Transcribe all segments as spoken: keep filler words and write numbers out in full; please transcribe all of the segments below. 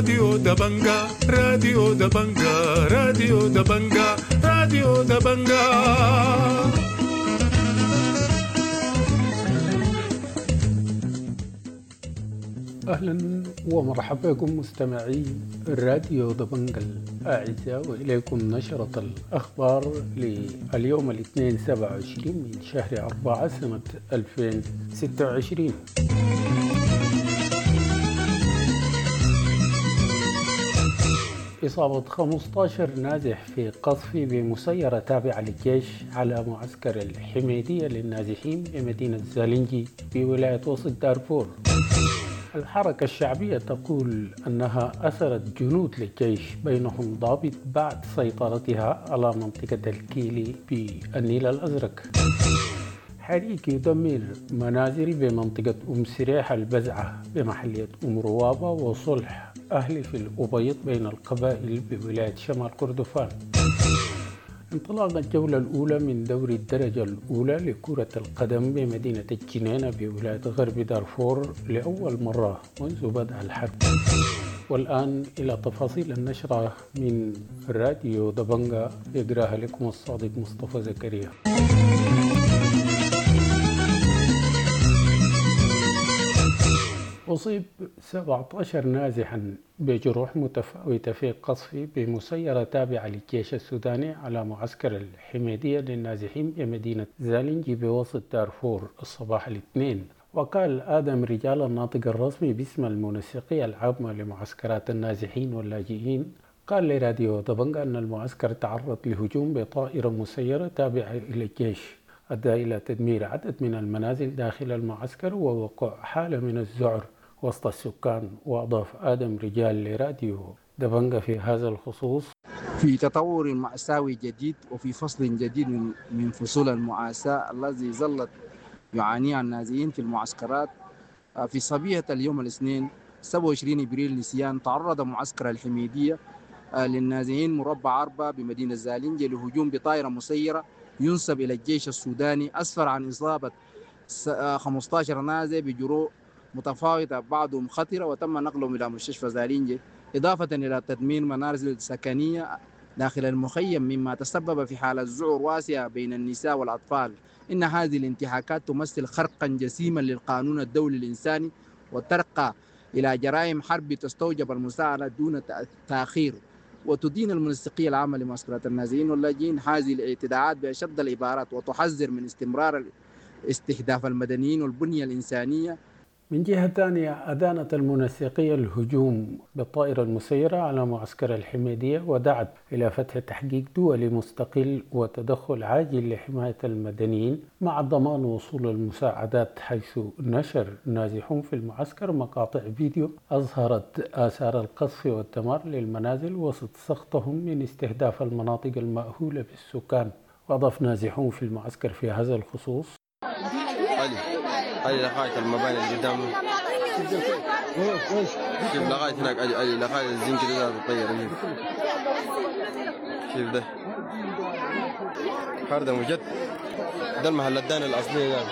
راديو دبنجا راديو دبنجا راديو دبنجا راديو دبنجا. أهلا ومرحبا بكم مستمعي راديو دبنجا الأعزاء، وإليكم نشرة الأخبار لليوم الاثنين سبعة وعشرين من شهر أربعة سنة ألفين وستة وعشرين. إصابة خمسة عشر نازح في قصف بمسيرة تابعة للجيش على معسكر الحميدية للنازحين بمدينة زالنجي بولاية وسط دارفور. الحركة الشعبية تقول أنها أسرت جنود للجيش بينهم ضابط بعد سيطرتها على منطقة الكيلي بالنيل الأزرق. حريق يدمر منازل بمنطقة أم سريح البزعة بمحلية أم روابة، وصلح أهلي في الأبيض بين القبائل بولاية شمال كردفان. انطلاق الجولة الأولى من دوري الدرجة الأولى لكرة القدم بمدينة الجنينة بولاية غرب دارفور لأول مرة منذ بدء الحرب. والآن إلى تفاصيل النشرة من راديو دبنجا، يقرأها لكم الصادق مصطفى زكريا. أصيب سبعة عشر نازحا بجروح متفاوتة في قصف بمسيرة تابعة للجيش السوداني على معسكر الحميدية للنازحين بمدينة زالنجي بوسط دارفور الصباح الاثنين. وقال آدم رجال الناطق الرسمي باسم المنسقية العامة لمعسكرات النازحين واللاجئين قال لراديو دبنجا أن المعسكر تعرض لهجوم بطائرة مسيرة تابعة إلى الجيش أدى إلى تدمير عدد من المنازل داخل المعسكر ووقوع حالة من الذعر وسط السكان. وأضاف آدم رجال لراديو دبنجا في هذا الخصوص: في تطور مأساوي جديد وفي فصل جديد من فصول المعاساة الذي ظلت يعانيها النازحين في المعسكرات. في صبيحة اليوم الاثنين سبعة وعشرين أبريل نسيان تعرض معسكر الحميدية للنازحين مربع أربعة بمدينة زالنجي لهجوم بطائرة مسيرة ينسب إلى الجيش السوداني، أسفر عن إصابة خمسة عشر نازح بجروح متفاوتة بعضهم خطرة، وتم نقلهم إلى مستشفى زالنجي، إضافة إلى تدمير منازل سكنية داخل المخيم مما تسبب في حالة ذعر واسعة بين النساء والأطفال. إن هذه الانتهاكات تمثل خرقا جسيما للقانون الدولي الإنساني وترقى إلى جرائم حرب تستوجب المساعدة دون تأخير، وتدين المنسقية العامة لمعسكرات النازحين واللاجئين هذه الاعتداءات بأشد العبارات وتحذر من استمرار استهداف المدنيين والبنية الإنسانية. من جهة ثانية، أدانت المنسقية الهجوم بالطائرة المسيرة على معسكر الحميدية ودعت إلى فتح تحقيق دولي مستقل وتدخل عاجل لحماية المدنيين مع ضمان وصول المساعدات، حيث نشر نازحون في المعسكر مقاطع فيديو أظهرت آثار القصف والدمار للمنازل وسط سخطهم من استهداف المناطق المأهولة بالسكان. وأضاف نازحون في المعسكر في هذا الخصوص: علي لغاية المباني اللي قدام، شوف لغاية هناك، علي علي لغاية الزنك اللي بتطير هنا، شوف ده هذا مجد، ده المحل الداني الأصلي ده.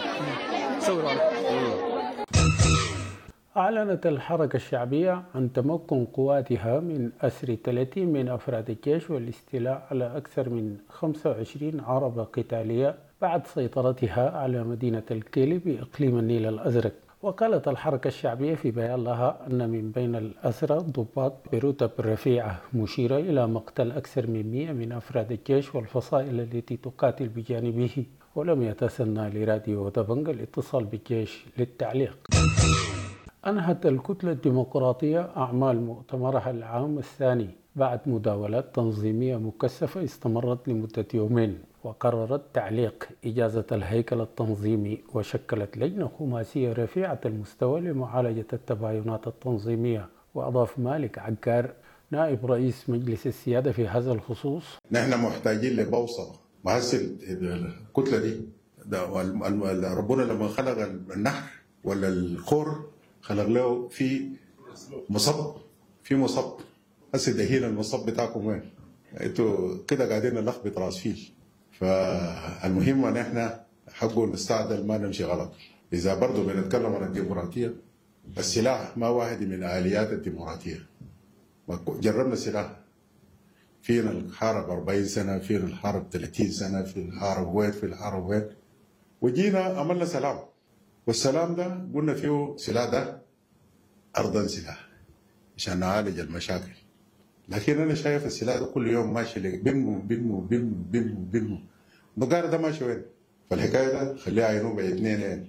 أعلنت الحركة الشعبية عن تمكن قواتها من أسر ثلاثين من أفراد الجيش والاستيلاء على أكثر من خمسة وعشرين عربة قتالية بعد سيطرتها على مدينة الكيلي بإقليم النيل الأزرق. وقالت الحركة الشعبية في بيان لها أن من بين الأسرى ضباط برتب رفيعة، مشيرة إلى مقتل أكثر من مئة من أفراد الجيش والفصائل التي تقاتل بجانبه. ولم يتسنى لراديو دبنجا الاتصال بالجيش للتعليق. أنهت الكتلة الديمقراطية أعمال مؤتمرها العام الثاني بعد مداولات تنظيمية مكثفة استمرت لمدة يومين، وقررت تعليق إجازة الهيكل التنظيمي وشكلت لجنة خماسية رفيعة المستوى لمعالجة التباينات التنظيمية. وأضاف مالك عقار نائب رئيس مجلس السيادة في هذا الخصوص: نحن محتاجين لبوصلة. ما هسه الكتلة دي ربنا لما خلق النهر ولا الخور خلق له في مصب، في مصب. هسه دهين المصب بتاعكم وين؟ انتوا كده قاعدين نلخبط راس فيل. فالمهم ان احنا حقه نستعدل ما نمشي غلط. اذا برضه بنتكلم عن الديمقراطيه، السلاح ما واحد من اليات الديمقراطيه. جربنا سلاح، فينا الحارب أربعين سنة، فينا الحارب ثلاثين سنة، في الحارب وين في الحارب وين، وجينا عملنا سلام، والسلام ده قلنا فيه سلاح ده أرضا سلاح عشان نعالج المشاكل. لكن أنا شايف السلاح ده كل يوم ماشي بنمو بنمو بنمو بنمو بنمو، النقار ده ماشي وين؟ فالحكاية ده خليها عينوبة اثنين يعني.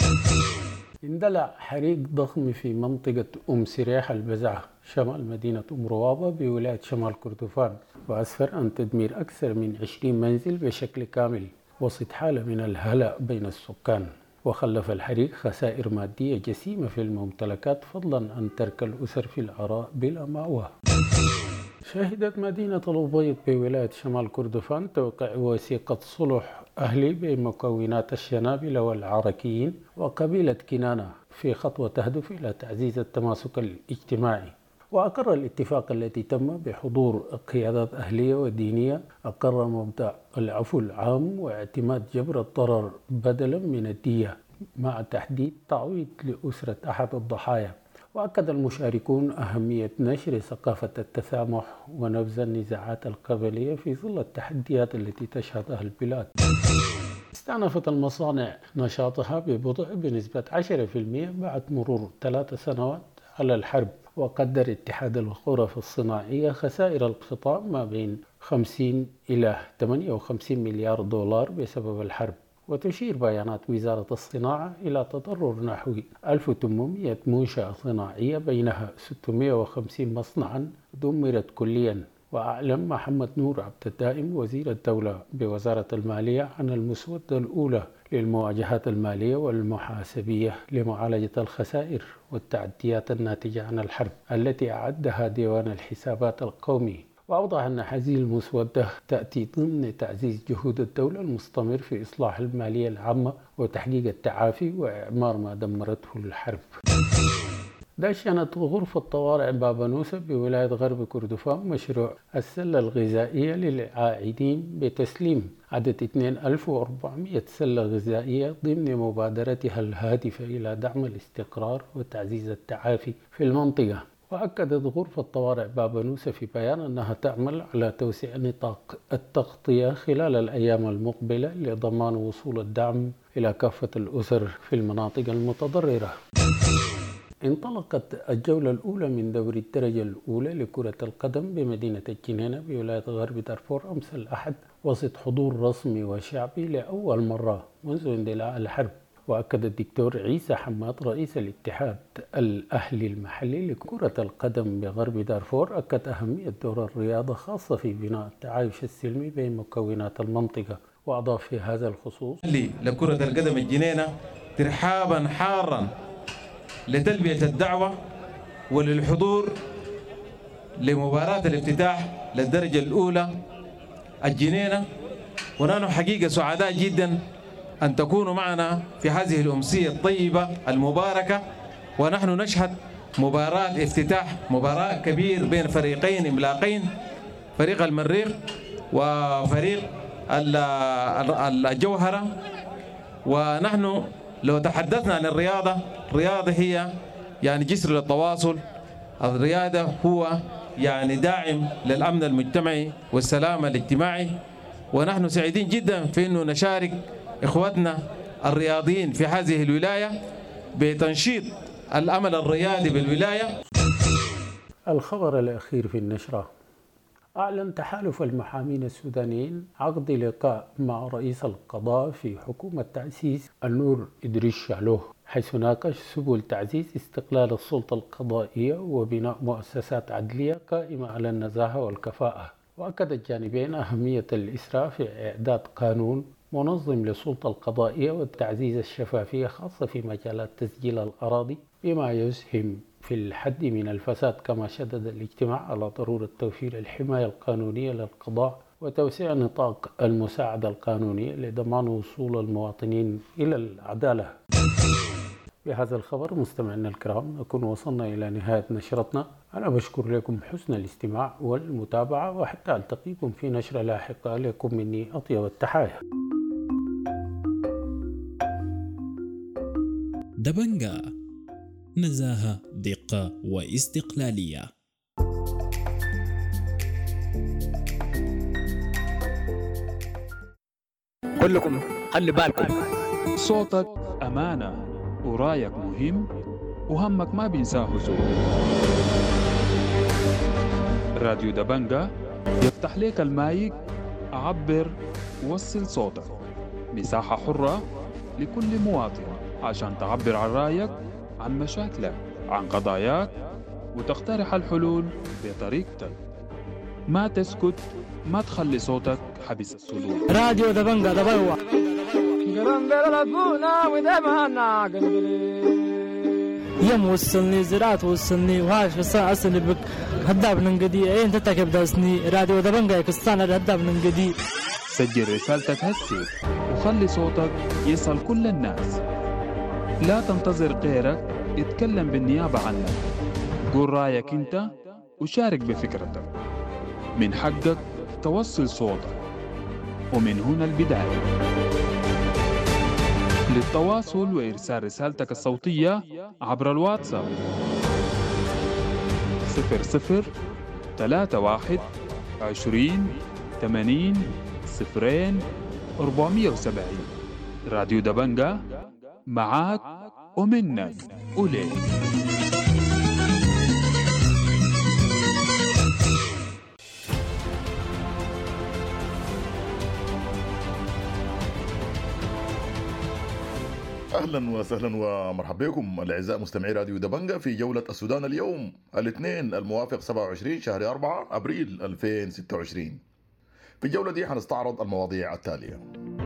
اندلع حريق ضخم في منطقة أم سريح البزعة شمال مدينة أم روابة بولاية شمال كردفان، وأسفر عن تدمير أكثر من عشرين منزل بشكل كامل وسط حالة من الهلع بين السكان. وخلف الحريق خسائر مادية جسيمة في الممتلكات، فضلا عن ترك الأسر في العراء بلا مأوى. شهدت مدينة الأبيض بولاية شمال كردفان توقيع وثيقة صلح أهلي بين مكونات الشنابلة والعركيين وقبيلة كنانة في خطوة تهدف إلى تعزيز التماسك الاجتماعي. وأقر الاتفاق الذي تم بحضور قيادات أهلية ودينية أقر مبدأ العفو العام واعتماد جبر الضرر بدلا من الدية مع تحديد تعويض لأسرة أحد الضحايا. وأكد المشاركون أهمية نشر ثقافة التسامح ونبذ النزاعات القبلية في ظل التحديات التي تشهدها البلاد. استأنفت المصانع نشاطها ببطء بنسبة عشرة بالمئة بعد مرور ثلاث سنوات على الحرب. وقدر اتحاد الغرف الصناعية خسائر القطاع ما بين خمسين إلى ثمانية وخمسين مليار دولار بسبب الحرب. وتشير بيانات وزارة الصناعة إلى تضرر نحو ألف وثمانمئة منشأة صناعية بينها ستمئة وخمسين مصنعا دمرت كليا. وأعلن محمد نور عبد الدائم وزير الدولة بوزارة المالية عن المسودة الأولى للمواجهات المالية والمحاسبية لمعالجة الخسائر والتعديات الناتجة عن الحرب التي أعدها ديوان الحسابات القومي. وأوضح أن هذه المسودة تأتي ضمن تعزيز جهود الدولة المستمر في إصلاح المالية العامة وتحقيق التعافي وإعمار ما دمرته الحرب. دشنت غرفة طوارئ بابا نوسة بولاية غرب كردفان مشروع السلة الغذائية للعائدين بتسليم عدد اثنين آلاف وأربعمئة سلة غذائية ضمن مبادرتها الهادفة إلى دعم الاستقرار وتعزيز التعافي في المنطقة. وأكدت غرفة طوارئ بابا نوسة في بيان أنها تعمل على توسيع نطاق التغطية خلال الأيام المقبلة لضمان وصول الدعم إلى كافة الأسر في المناطق المتضررة. انطلقت الجولة الأولى من دوري الدرجة الأولى لكرة القدم بمدينة الجنينة بولاية غرب دارفور أمس الأحد وسط حضور رسمي وشعبي لأول مرة منذ اندلاع الحرب. وأكد الدكتور عيسى حماد رئيس الاتحاد الأهلي المحلي لكرة القدم بغرب دارفور أكد أهمية دور الرياضة خاصة في بناء التعايش السلمي بين مكونات المنطقة. وأضاف في هذا الخصوص لكرة القدم الجنينة ترحابا حارا لتلبية الدعوة وللحضور لمباراة الافتتاح للدرجة الأولى الجنينة. ونحن حقيقة سعداء جدا أن تكونوا معنا في هذه الأمسية الطيبة المباركة، ونحن نشهد مباراة افتتاح مباراة كبير بين فريقين عملاقين، فريق المريخ وفريق الجوهرة. ونحن لو تحدثنا عن الرياضة، الرياضة هي يعني جسر للتواصل، الرياضة هو يعني داعم للأمن المجتمعي والسلام الاجتماعي. ونحن سعيدين جدا في أنه نشارك إخوتنا الرياضيين في هذه الولاية بتنشيط الأمل الرياضي بالولاية. الخبر الأخير في النشرة: أعلن تحالف المحامين السودانيين عقد لقاء مع رئيس القضاء في حكومة تأسيس النور إدريس شالوه، حيث ناقش سبل تعزيز استقلال السلطة القضائية وبناء مؤسسات عدلية قائمة على النزاهة والكفاءة. وأكد الجانبين أهمية الإسراع في إعداد قانون منظم للسلطة القضائية وتعزيز الشفافية خاصة في مجالات تسجيل الأراضي بما يسهم في الحد من الفساد. كما شدد الاجتماع على ضرورة توفير الحماية القانونية للقضاء وتوسيع نطاق المساعدة القانونية لضمان وصول المواطنين إلى العدالة. بهذا الخبر مستمعينا الكرام نكون وصلنا إلى نهاية نشرتنا. أنا بشكر لكم حسن الاستماع والمتابعة، وحتى ألتقيكم في نشرة لاحقة لكم مني أطيب التحايا. دبنجا، نزاهة، دقة واستقلالية. كلكم خلي بالكم. صوتك أمانة ورايك مهم وهمك ما بينساه زول. راديو دبنجة يفتح لك المايك، عبر وصل صوتك. مساحة حرة لكل مواطن عشان تعبر عن رايك، عن مشاكلك، عن قضاياك، وتقترح الحلول بطريقتك. ما تسكت، ما تخلي صوتك حبس الصدور. راديو دبنجة دبوة يم وصلني زراعت وصلني وهاش قصة أصلي بك هداب ننقدي أين تتكب داسني. راديو دبنجة قصة هداب ننقدي. سجل رسالتك هسي وخلي صوتك يصل كل الناس. لا تنتظر غيرك يتكلم بالنيابة عنك. قول رايك انت وشارك بفكرتك. من حقك توصل صوتك، ومن هنا البداية. للتواصل وإرسال رسالتك الصوتية عبر الواتساب صفر صفر ثلاثة واحد عشرين ثمانين صفرين أربعمية وسبعين. راديو دبنجة معاك ومنك وليك. اهلا وسهلا ومرحبا بكم الاعزاء مستمعي راديو دبنجة في جولة السودان اليوم الاثنين الموافق سبعة وعشرين شهر أربعة ابريل ألفين وستة وعشرين. في الجولة دي حنستعرض المواضيع التالية: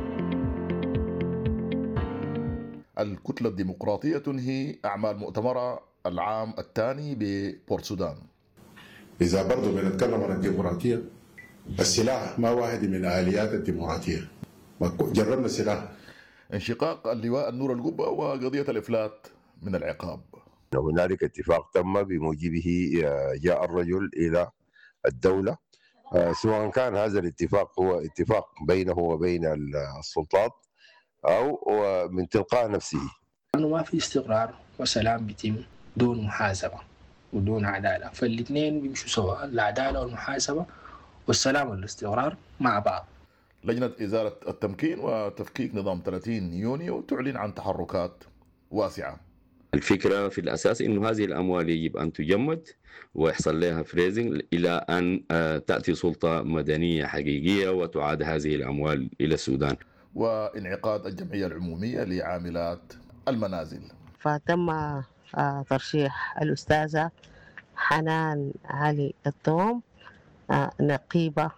الكتلة الديمقراطية تنهي اعمال مؤتمرها العام الثاني ببورت سودان. اذا برضو بنتكلم عن الديمقراطية، السلاح ما واحد من آليات الديمقراطية. جربنا السلاح. انشقاق اللواء النور القبة وقضية الإفلات من العقاب. هنالك اتفاق تم بموجبه جاء الرجل إلى الدولة، سواء كان هذا الاتفاق هو اتفاق بينه وبين السلطات أو من تلقاء نفسه. أنه ما في استقرار وسلام بيتم دون محاسبة ودون عدالة، فالاثنين بيمشوا سوا، العدالة والمحاسبة والسلام والاستقرار مع بعض. لجنة إزالة التمكين وتفكيك نظام ثلاثين يونيو تعلن عن تحركات واسعة. الفكرة في الأساس إنه هذه الأموال يجب أن تجمد ويحصل لها فريزنج إلى أن تأتي سلطة مدنية حقيقية وتعاد هذه الأموال إلى السودان. وانعقاد الجمعية العمومية لعاملات المنازل. فتم ترشيح الأستاذة حنان علي الطوم نقيبة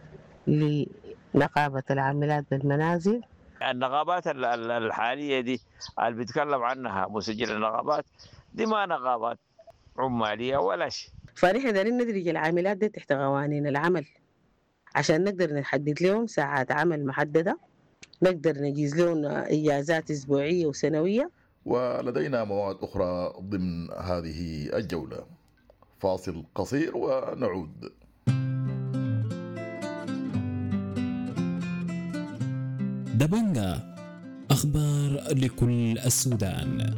لنقابة العاملات بالمنازل. النقابات الحالية دي اللي بيتكلم عنها مسجل النقابات دي ما نقابات عمالية ولا شيء. فنحن دارين ندرج العاملات دي تحت قوانين العمل عشان نقدر نحدد لهم ساعات عمل محددة، نقدر نجيز لهم إجازات أسبوعية وسنوية. ولدينا مواد أخرى ضمن هذه الجولة. فاصل قصير ونعود. دبنجة، أخبار لكل السودان.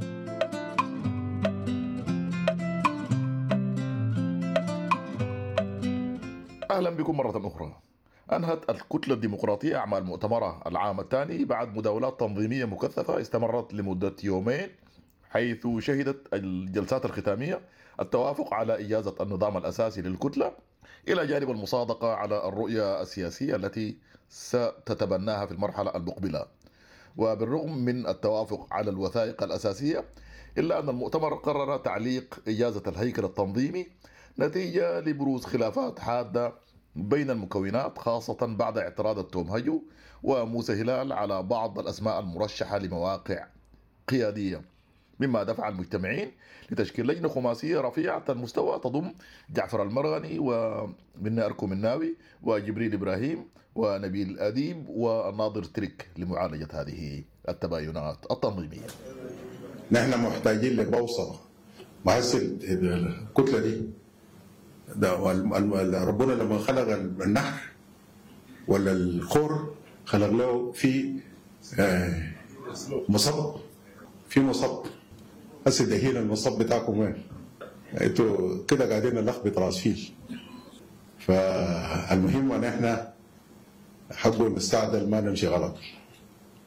أهلا بكم مرة أخرى. أنهت الكتلة الديمقراطية أعمال مؤتمرها العام الثاني بعد مداولات تنظيمية مكثفة استمرت لمدة يومين، حيث شهدت الجلسات الختامية التوافق على إجازة النظام الأساسي للكتلة إلى جانب المصادقة على الرؤية السياسية التي ستتبناها في المرحلة المقبلة. وبالرغم من التوافق على الوثائق الأساسية، إلا أن المؤتمر قرر تعليق إجازة الهيكل التنظيمي نتيجة لبروز خلافات حادة بين المكونات، خاصة بعد اعتراض التوم هجو وموسى هلال على بعض الأسماء المرشحة لمواقع قيادية، مما دفع المجتمعين لتشكيل لجنة خماسية رفيعة المستوى تضم جعفر المرغني ومنى أركو مناوي وجبريل إبراهيم ونبيل أديب والناظر تريك لمعالجة هذه التباينات التنظيمية. نحن محتاجين لبوصلة. ما هسه الكتلة دي ده ربنا لما خلق النحر ولا الخور خلق له في مصب، في مصب. هسه دهين المصب بتاعكم وين؟ انتوا كده قاعدين نلخبط راس فيل. فالمهم ان احنا حقه نستعدل ما نمشي غلط.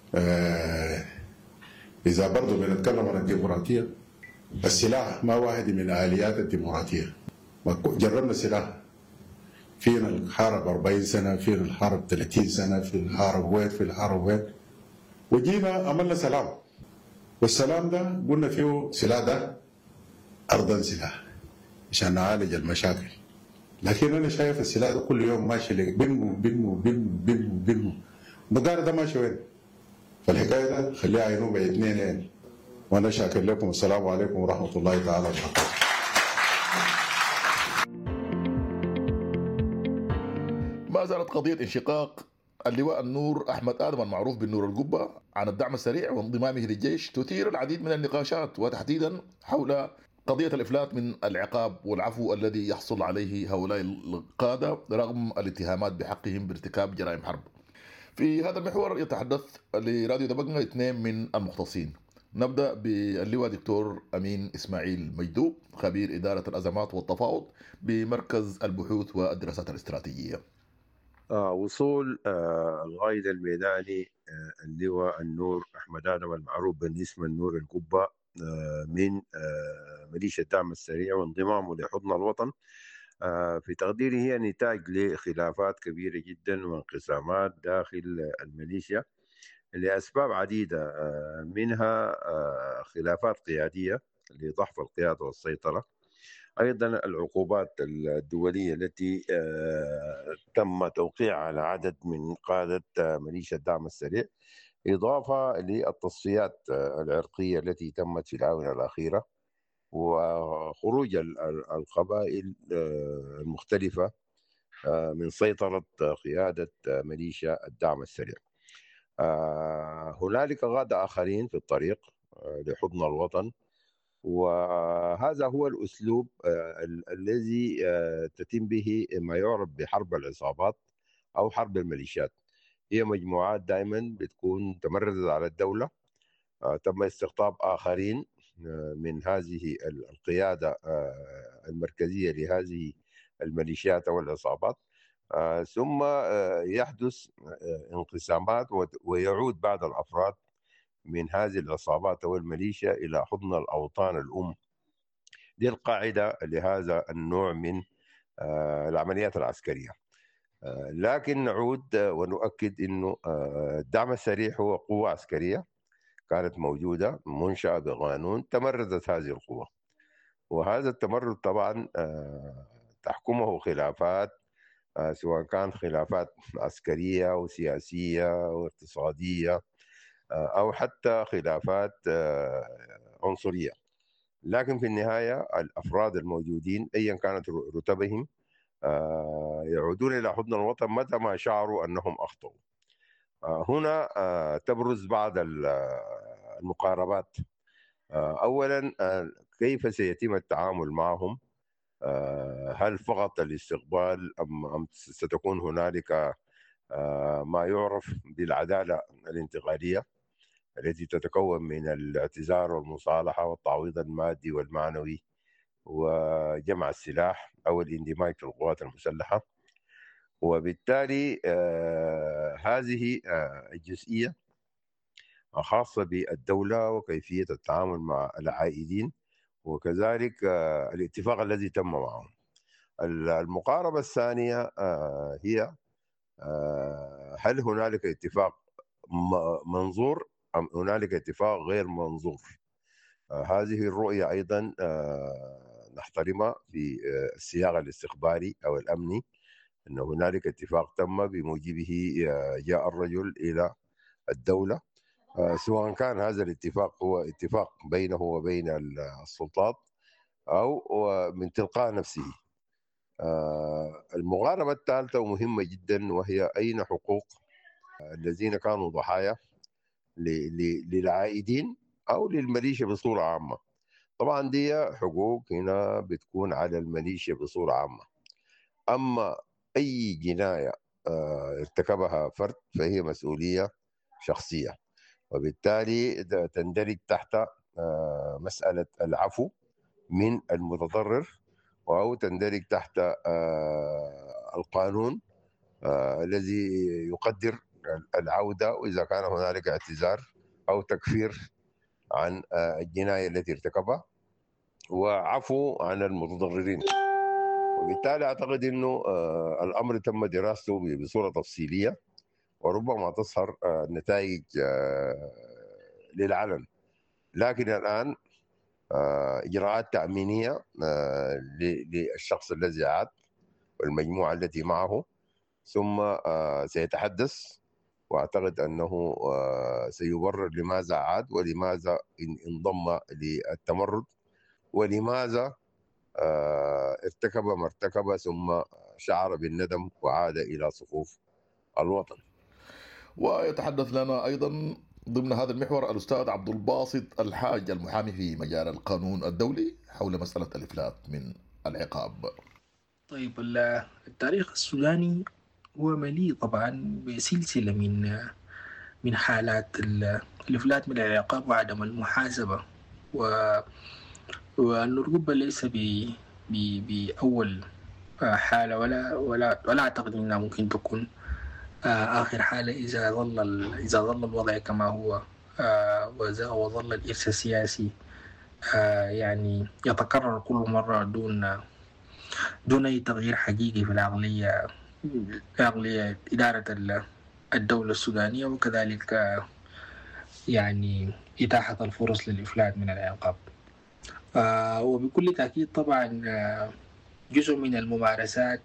آه إذا برضو بنتكلم عن الديمقراطية، السلاح ما واحد من آليات الديمقراطية. جربنا سلاح، فينا الحرب أربعين سنة، فينا الحرب ثلاثين سنة، في الحرب وين في الحرب وين، وجينا عملنا سلام، والسلام ده قلنا فيه سلاح ده أرضا سلاح عشان نعالج المشاكل. لكن أنا شايف السلاح ده كل يوم ماشي بنمو بنمو بنمو بنمو بنمو بقارة ده ماشي وين؟ فالحكاية ده خليها عينوه بعيد اثنين يعني. وأنا شاكر لكم، السلام عليكم ورحمة الله تعالى وبركاته. ما زالت قضية انشقاق اللواء النور أحمد آدم المعروف بالنور القبة عن الدعم السريع وانضمامه للجيش تثير العديد من النقاشات، وتحديدا حول قضية الإفلات من العقاب والعفو الذي يحصل عليه هؤلاء القادة رغم الاتهامات بحقهم بارتكاب جرائم حرب. في هذا المحور يتحدث لراديو دبنجة اثنين من المختصين. نبدأ باللواء دكتور أمين إسماعيل مجدوب، خبير إدارة الأزمات والتفاوض بمركز البحوث والدراسات الاستراتيجية. آه وصول آه القائد الميداني آه اللواء النور أحمد آدم المعروف بالاسم النور القبة آه من آه ميليشيا الدعم السريع وانضمامه لحضن الوطن آه في تقديري هي نتاج لخلافات كبيرة جدا وانقسامات داخل الميليشيا لأسباب عديدة، آه منها آه خلافات قيادية لضعف القيادة والسيطرة، أيضا العقوبات الدولية التي تم توقيعها على عدد من قادة ميليشيا الدعم السريع، إضافة للتصفيات العرقية التي تمت في الآونة الأخيرة وخروج القبائل المختلفة من سيطرة قيادة ميليشيا الدعم السريع. هنالك قادة آخرين في الطريق لحضن الوطن، وهذا هو الأسلوب الذي تتم به ما يعرف بحرب العصابات أو حرب الميليشيات. هي مجموعات دائما بتكون تمردت على الدولة، تم استقطاب آخرين من هذه القيادة المركزية لهذه الميليشيات أو العصابات، ثم يحدث انقسامات ويعود بعض الأفراد من هذه العصابات أو الميليشيا إلى حضن الأوطان الأم. دي القاعدة لهذا النوع من العمليات العسكرية. لكن نعود ونؤكد أنه الدعم السريع هو قوة عسكرية كانت موجودة منشأة بقانون، تمردت هذه القوة، وهذا التمرد طبعا تحكمه خلافات، سواء كان خلافات عسكرية أو سياسية أو اقتصادية أو حتى خلافات عنصرية. لكن في النهاية الأفراد الموجودين أيا كانت رتبهم يعودون إلى حضن الوطن متى ما شعروا أنهم أخطأوا. هنا تبرز بعض المقاربات. أولا، كيف سيتم التعامل معهم؟ هل فقط الاستقبال أم ستكون هنالك ما يعرف بالعدالة الانتقالية التي تتكون من الاعتذار والمصالحة والتعويض المادي والمعنوي وجمع السلاح أو الاندماج في القوات المسلحة؟ وبالتالي آه هذه آه الجزئية خاصة بالدولة وكيفية التعامل مع العائدين، وكذلك آه الاتفاق الذي تم معهم. المقاربة الثانية آه هي آه هل هنالك اتفاق منظور أم هنالك اتفاق غير منظور؟ آه هذه الرؤية أيضا آه نحترمها في آه السياق الاستخباري أو الأمني، أن هنالك اتفاق تم بموجبه جاء الرجل إلى الدولة، سواء كان هذا الاتفاق هو اتفاق بينه وبين السلطات أو من تلقاء نفسه. المقاربة الثالثة ومهمة جدا، وهي أين حقوق الذين كانوا ضحايا للعائدين أو للميليشيا بصورة عامة. طبعا دي حقوق هنا بتكون على الميليشيا بصورة عامة، أما أي جناية ارتكبها فرد فهي مسؤولية شخصية، وبالتالي تندرج تحت مسألة العفو من المتضرر، أو تندرج تحت القانون الذي يقدر العودة، وإذا كان هنالك اعتذار أو تكفير عن الجناية التي ارتكبها، وعفو عن المتضررين. وبالتالي أعتقد أنه الأمر تم دراسته بصورة تفصيلية، وربما تظهر نتائج للعلن. لكن الآن إجراءات تأمينية للشخص الذي عاد والمجموعة التي معه، ثم سيتحدث، وأعتقد أنه سيبرر لماذا عاد ولماذا انضم للتمرد ولماذا ارتكب ما ارتكب، ثم شعر بالندم وعاد إلى صفوف الوطن. ويتحدث لنا أيضا ضمن هذا المحور الأستاذ عبد الباسط الحاج، المحامي في مجال القانون الدولي، حول مسألة الإفلات من العقاب. طيب، التاريخ السوداني هو مليء طبعا بسلسلة من من حالات الإفلات من العقاب وعدم المحاسبة، و والركوب ليس ب بأول حالة، ولا ولا ولا أعتقد أنها ممكن تكون آخر حالة إذا ظل إذا ظل الوضع كما هو، وظل الإرث السياسي يعني يتكرر كل مرة دون دون أي تغيير حقيقي في العقلية عقلية إدارة الدولة السودانية، وكذلك يعني إتاحة الفرص للإفلات من العقاب. وبكل تأكيد طبعا جزء من الممارسات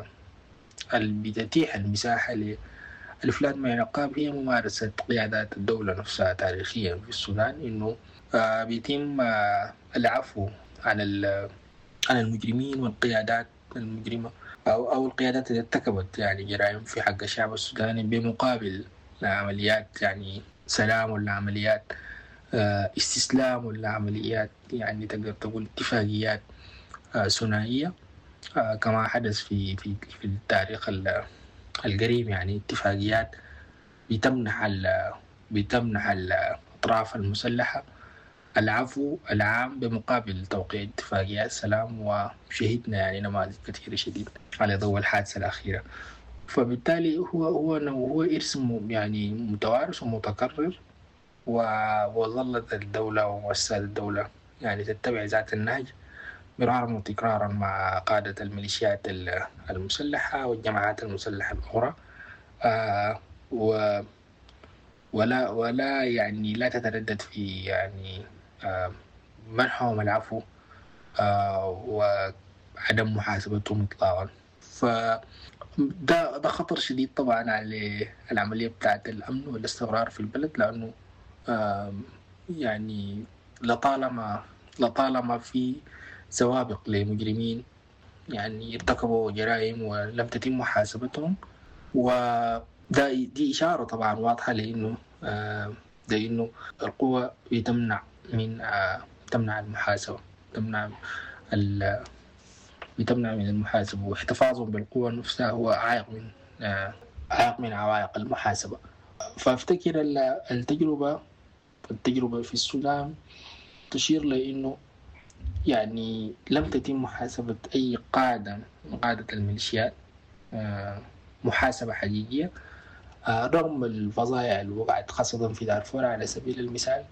اللي بتتيح المساحة للإفلات من العقاب هي ممارسة قيادات الدولة نفسها تاريخيا في السودان، إنه بيتم العفو عن عن المجرمين والقيادات المجرمة أو أو القيادات اللي ارتكبت يعني جرائم في حق الشعب السوداني، بمقابل عمليات يعني سلام ولا عمليات استسلام ولا عمليات يعني تقدر تقول اتفاقيات ثنائية، كما حدث في في في التاريخ القريب، يعني اتفاقيات بتمنح بتمنح الأطراف المسلحة العفو العام بمقابل توقيع اتفاقيات سلام، وشهدنا يعني نماذج كثيرة شديد على ضوء الحادثة الأخيرة. فبالتالي هو هو هو إرث يعني متوارث ومتكرر، وظلت الدولة ومؤسسات الدولة يعني تتبع ذات النهج مرارا وتكرارا مع قادة الميليشيات المسلحة والجماعات المسلحة الأخرى، آه و ولا ولا يعني لا تتردد في يعني آه منحهم العفو آه وعدم محاسبتهم إطلاقا. فده ده خطر شديد طبعا على العملية بتاعت الأمن والاستقرار في البلد، لأنه آه يعني لطالما لطالما في سوابق لمجرمين يعني ارتكبوا جرائم ولم تتم محاسبتهم، وده دي إشارة طبعا واضحة لأنه آه لأنه القوة بتمنع من آه تمنع المحاسبة تمنع ال بتمنع من المحاسبة، واحتفاظهم بالقوة نفسها هو عائق من آه عائق من عوائق المحاسبة. فافتكر التجربة التجربة في السودان تشير لأنه يعني لم تتم محاسبة أي قادة من قادة الميليشيات محاسبة حقيقية، رغم الفظائع اللي وقعت خاصة في دارفور على سبيل المثال.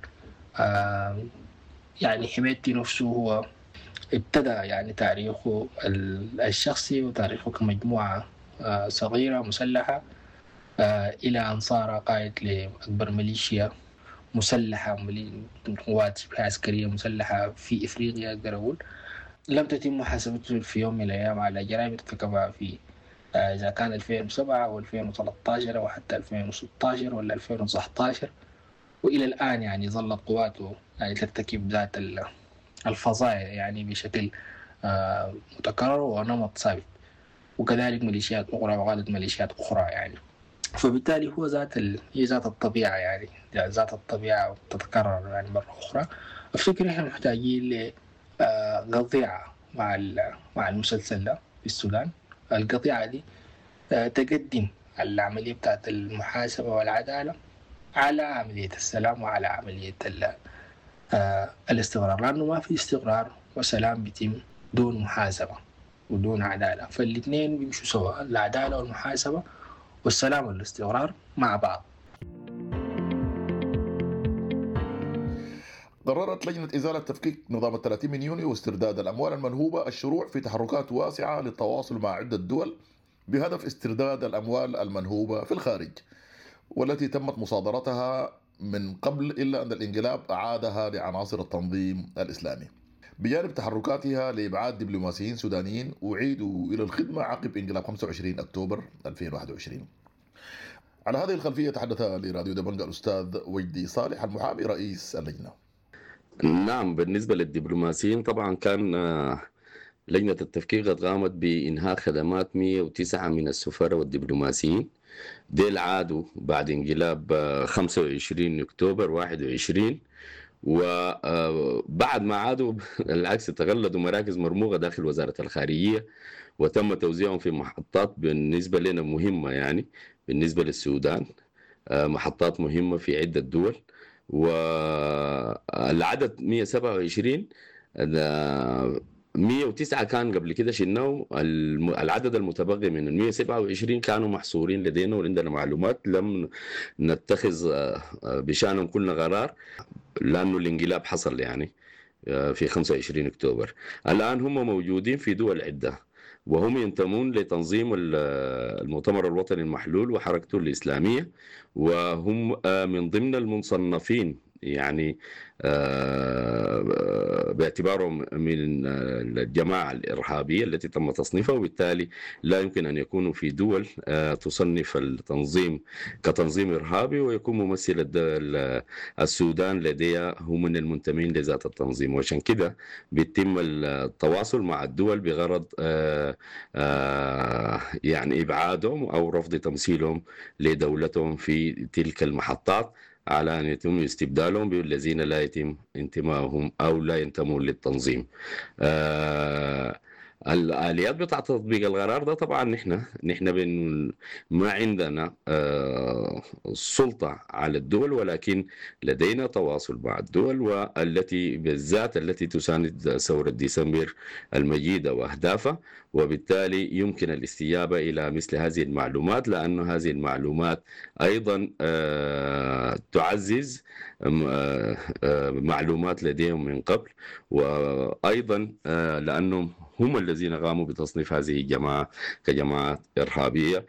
يعني حميدتي نفسه هو ابتدى يعني تاريخه الشخصي وتاريخه كمجموعة صغيرة مسلحة إلى أن صار قائد لأكبر ميليشيا مسلحة قوات عسكرية مسلحة في إفريقيا. أقدر أقول لم تتم محاسبته في يوم من الأيام على جرائم ارتكبها في إذا كان ألفين وسبعة أو ألفين وثلاثة عشر أو حتى ألفين وستة عشر ولا ألفين وتسعة عشر، وإلى الآن يعني ظلت قواته يعني ترتكب ذات الفظائع يعني بشكل متكرر ونمط ثابت، وكذلك ميليشيات أخرى وقادة ميليشيات أخرى يعني. فبالتالي هو ذات ال... هي ذات الطبيعة يعني ذات الطبيعة وتتكرر يعني مرة أخرى. أفتكر إحنا محتاجين لقطيعة مع ال... مع المسلسل ده في السودان. القطيعة دي تقدم العملية بتاعت المحاسبة والعدالة على عملية السلام وعلى عملية ال... الاستقرار، لأنه ما في استقرار وسلام بيتم دون محاسبة ودون عدالة، فالاثنين بيمشوا سوا، العدالة والمحاسبة والسلام والاستقرار مع بعض. قررت لجنة إزالة تفكيك نظام الثلاثين من يونيو واسترداد الأموال المنهوبة الشروع في تحركات واسعة للتواصل مع عدة دول بهدف استرداد الأموال المنهوبة في الخارج، والتي تمت مصادرتها من قبل، إلا أن الانقلاب أعادها لعناصر التنظيم الإسلامي، بجانب تحركاتها لإبعاد دبلوماسيين سودانيين أعيدوا إلى الخدمة عقب انقلاب خمسة وعشرين أكتوبر ألفين وواحد وعشرين. على هذه الخلفية تحدث لراديو دبنجة الأستاذ وجدي صالح المحامي رئيس اللجنة. نعم، بالنسبة للدبلوماسيين طبعا كان لجنة التفكيك قد قامت بإنهاء خدمات مئة وتسعة من السفراء والدبلوماسيين. ديل عادوا بعد انقلاب خمسة وعشرين أكتوبر واحد وعشرين، وبعد ما عادوا العكس تغلدوا مراكز مرموقة داخل وزارة الخارجية، وتم توزيعهم في محطات بالنسبة لنا مهمة، يعني بالنسبة للسودان محطات مهمة في عدة دول. والعدد مئة وسبعة وعشرين، مئة وتسعة كان قبل كده شلناه. العدد المتبقي من مئة وسبعة وعشرين كانوا محصورين لدينا وعندنا معلومات، لم نتخذ بشأنهم كل قرار لأنه الانقلاب حصل يعني في خمسة وعشرين أكتوبر. الآن هم موجودين في دول عدة، وهم ينتمون لتنظيم المؤتمر الوطني المحلول وحركته الإسلامية، وهم من ضمن المصنفين يعني باعتبارهم من الجماعة الإرهابية التي تم تصنيفها، وبالتالي لا يمكن أن يكونوا في دول تصنف التنظيم كتنظيم إرهابي ويكون ممثل السودان لديها هم من المنتمين لذات التنظيم. وعشان كده بيتم التواصل مع الدول بغرض يعني إبعادهم أو رفض تمثيلهم لدولتهم في تلك المحطات، على أن يتم استبدالهم بالذين لا يتم انتمائهم أو لا ينتمون للتنظيم. آه الآليات بتاعت تطبيق القرار ده طبعا نحن نحن بن ما عندنا آه سلطة على الدول، ولكن لدينا تواصل مع الدول، والتي بالذات التي تساند ثورة ديسمبر المجيدة وأهدافها، وبالتالي يمكن الاستجابة إلى مثل هذه المعلومات، لأن هذه المعلومات أيضا آه تعزز آه آه معلومات لديهم من قبل، وأيضا آه لأنهم هم الذين قاموا بتصنيف هذه الجماعة كجماعة إرهابية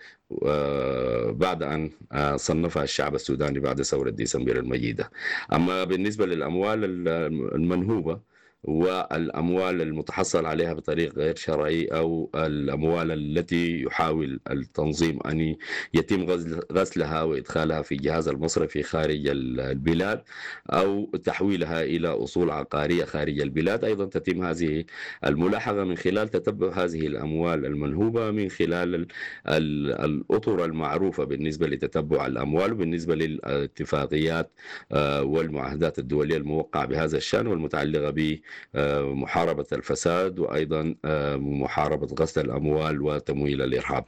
بعد أن صنفها الشعب السوداني بعد ثورة ديسمبر المجيدة. أما بالنسبة للأموال المنهوبة والأموال المتحصل عليها بطريق غير شرعي، أو الأموال التي يحاول التنظيم أن يتم غسلها وإدخالها في الجهاز المصرفي خارج البلاد، أو تحويلها إلى أصول عقارية خارج البلاد، أيضا تتم هذه الملاحقة من خلال تتبع هذه الأموال المنهوبة من خلال الأطر المعروفة بالنسبة لتتبع الأموال، وبالنسبة للاتفاقيات والمعاهدات الدولية الموقعة بهذا الشأن والمتعلقة به محاربة الفساد، وأيضا محاربة غسل الأموال وتمويل الإرهاب.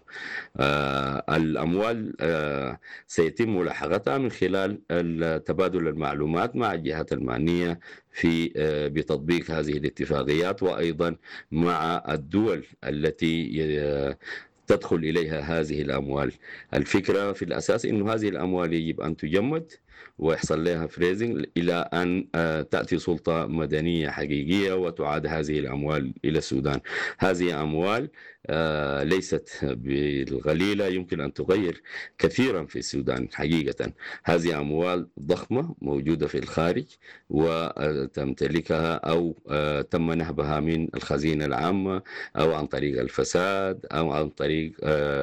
الأموال سيتم ملاحقتها من خلال تبادل المعلومات مع الجهات المعنية في بتطبيق هذه الاتفاقيات، وأيضا مع الدول التي تدخل إليها هذه الأموال. الفكرة في الأساس إنه هذه الأموال يجب أن تجمد ويحصل لها فريزنج إلى أن تأتي سلطة مدنية حقيقية وتعاد هذه الأموال إلى السودان. هذه أموال ليست بالقليلة، يمكن أن تغير كثيرا في السودان حقيقة. هذه أموال ضخمة موجودة في الخارج وتمتلكها أو تم نهبها من الخزينة العامة، أو عن طريق الفساد، أو عن طريق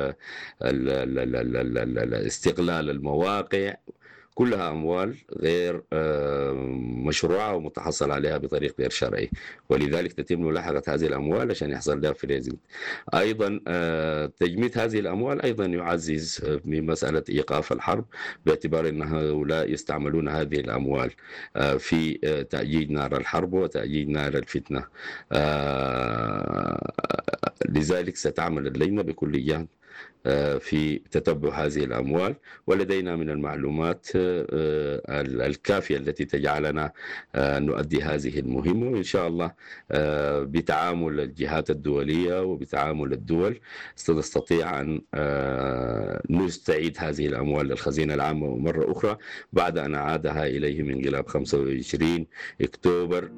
استغلال المواقع. كلها أموال غير مشروعة ومتحصل عليها بطريق غير شرعي، ولذلك تتم ملاحقة هذه الأموال عشان يحصل لها فريزنج. أيضا تجميد هذه الأموال أيضا يعزز من مسألة إيقاف الحرب، باعتبار أن هؤلاء يستعملون هذه الأموال في تأجيج نار الحرب وتأجيج نار الفتنة. لذلك ستعمل اللجنة بكل جهد في تتبع هذه الأموال، ولدينا من المعلومات الكافية التي تجعلنا نؤدي هذه المهمة، وإن شاء الله بتعامل الجهات الدولية وبتعامل الدول ستستطيع أن نستعيد هذه الأموال للخزينة العامة مرة أخرى بعد أن أعادها إليهم انقلاب خمسة وعشرين أكتوبر.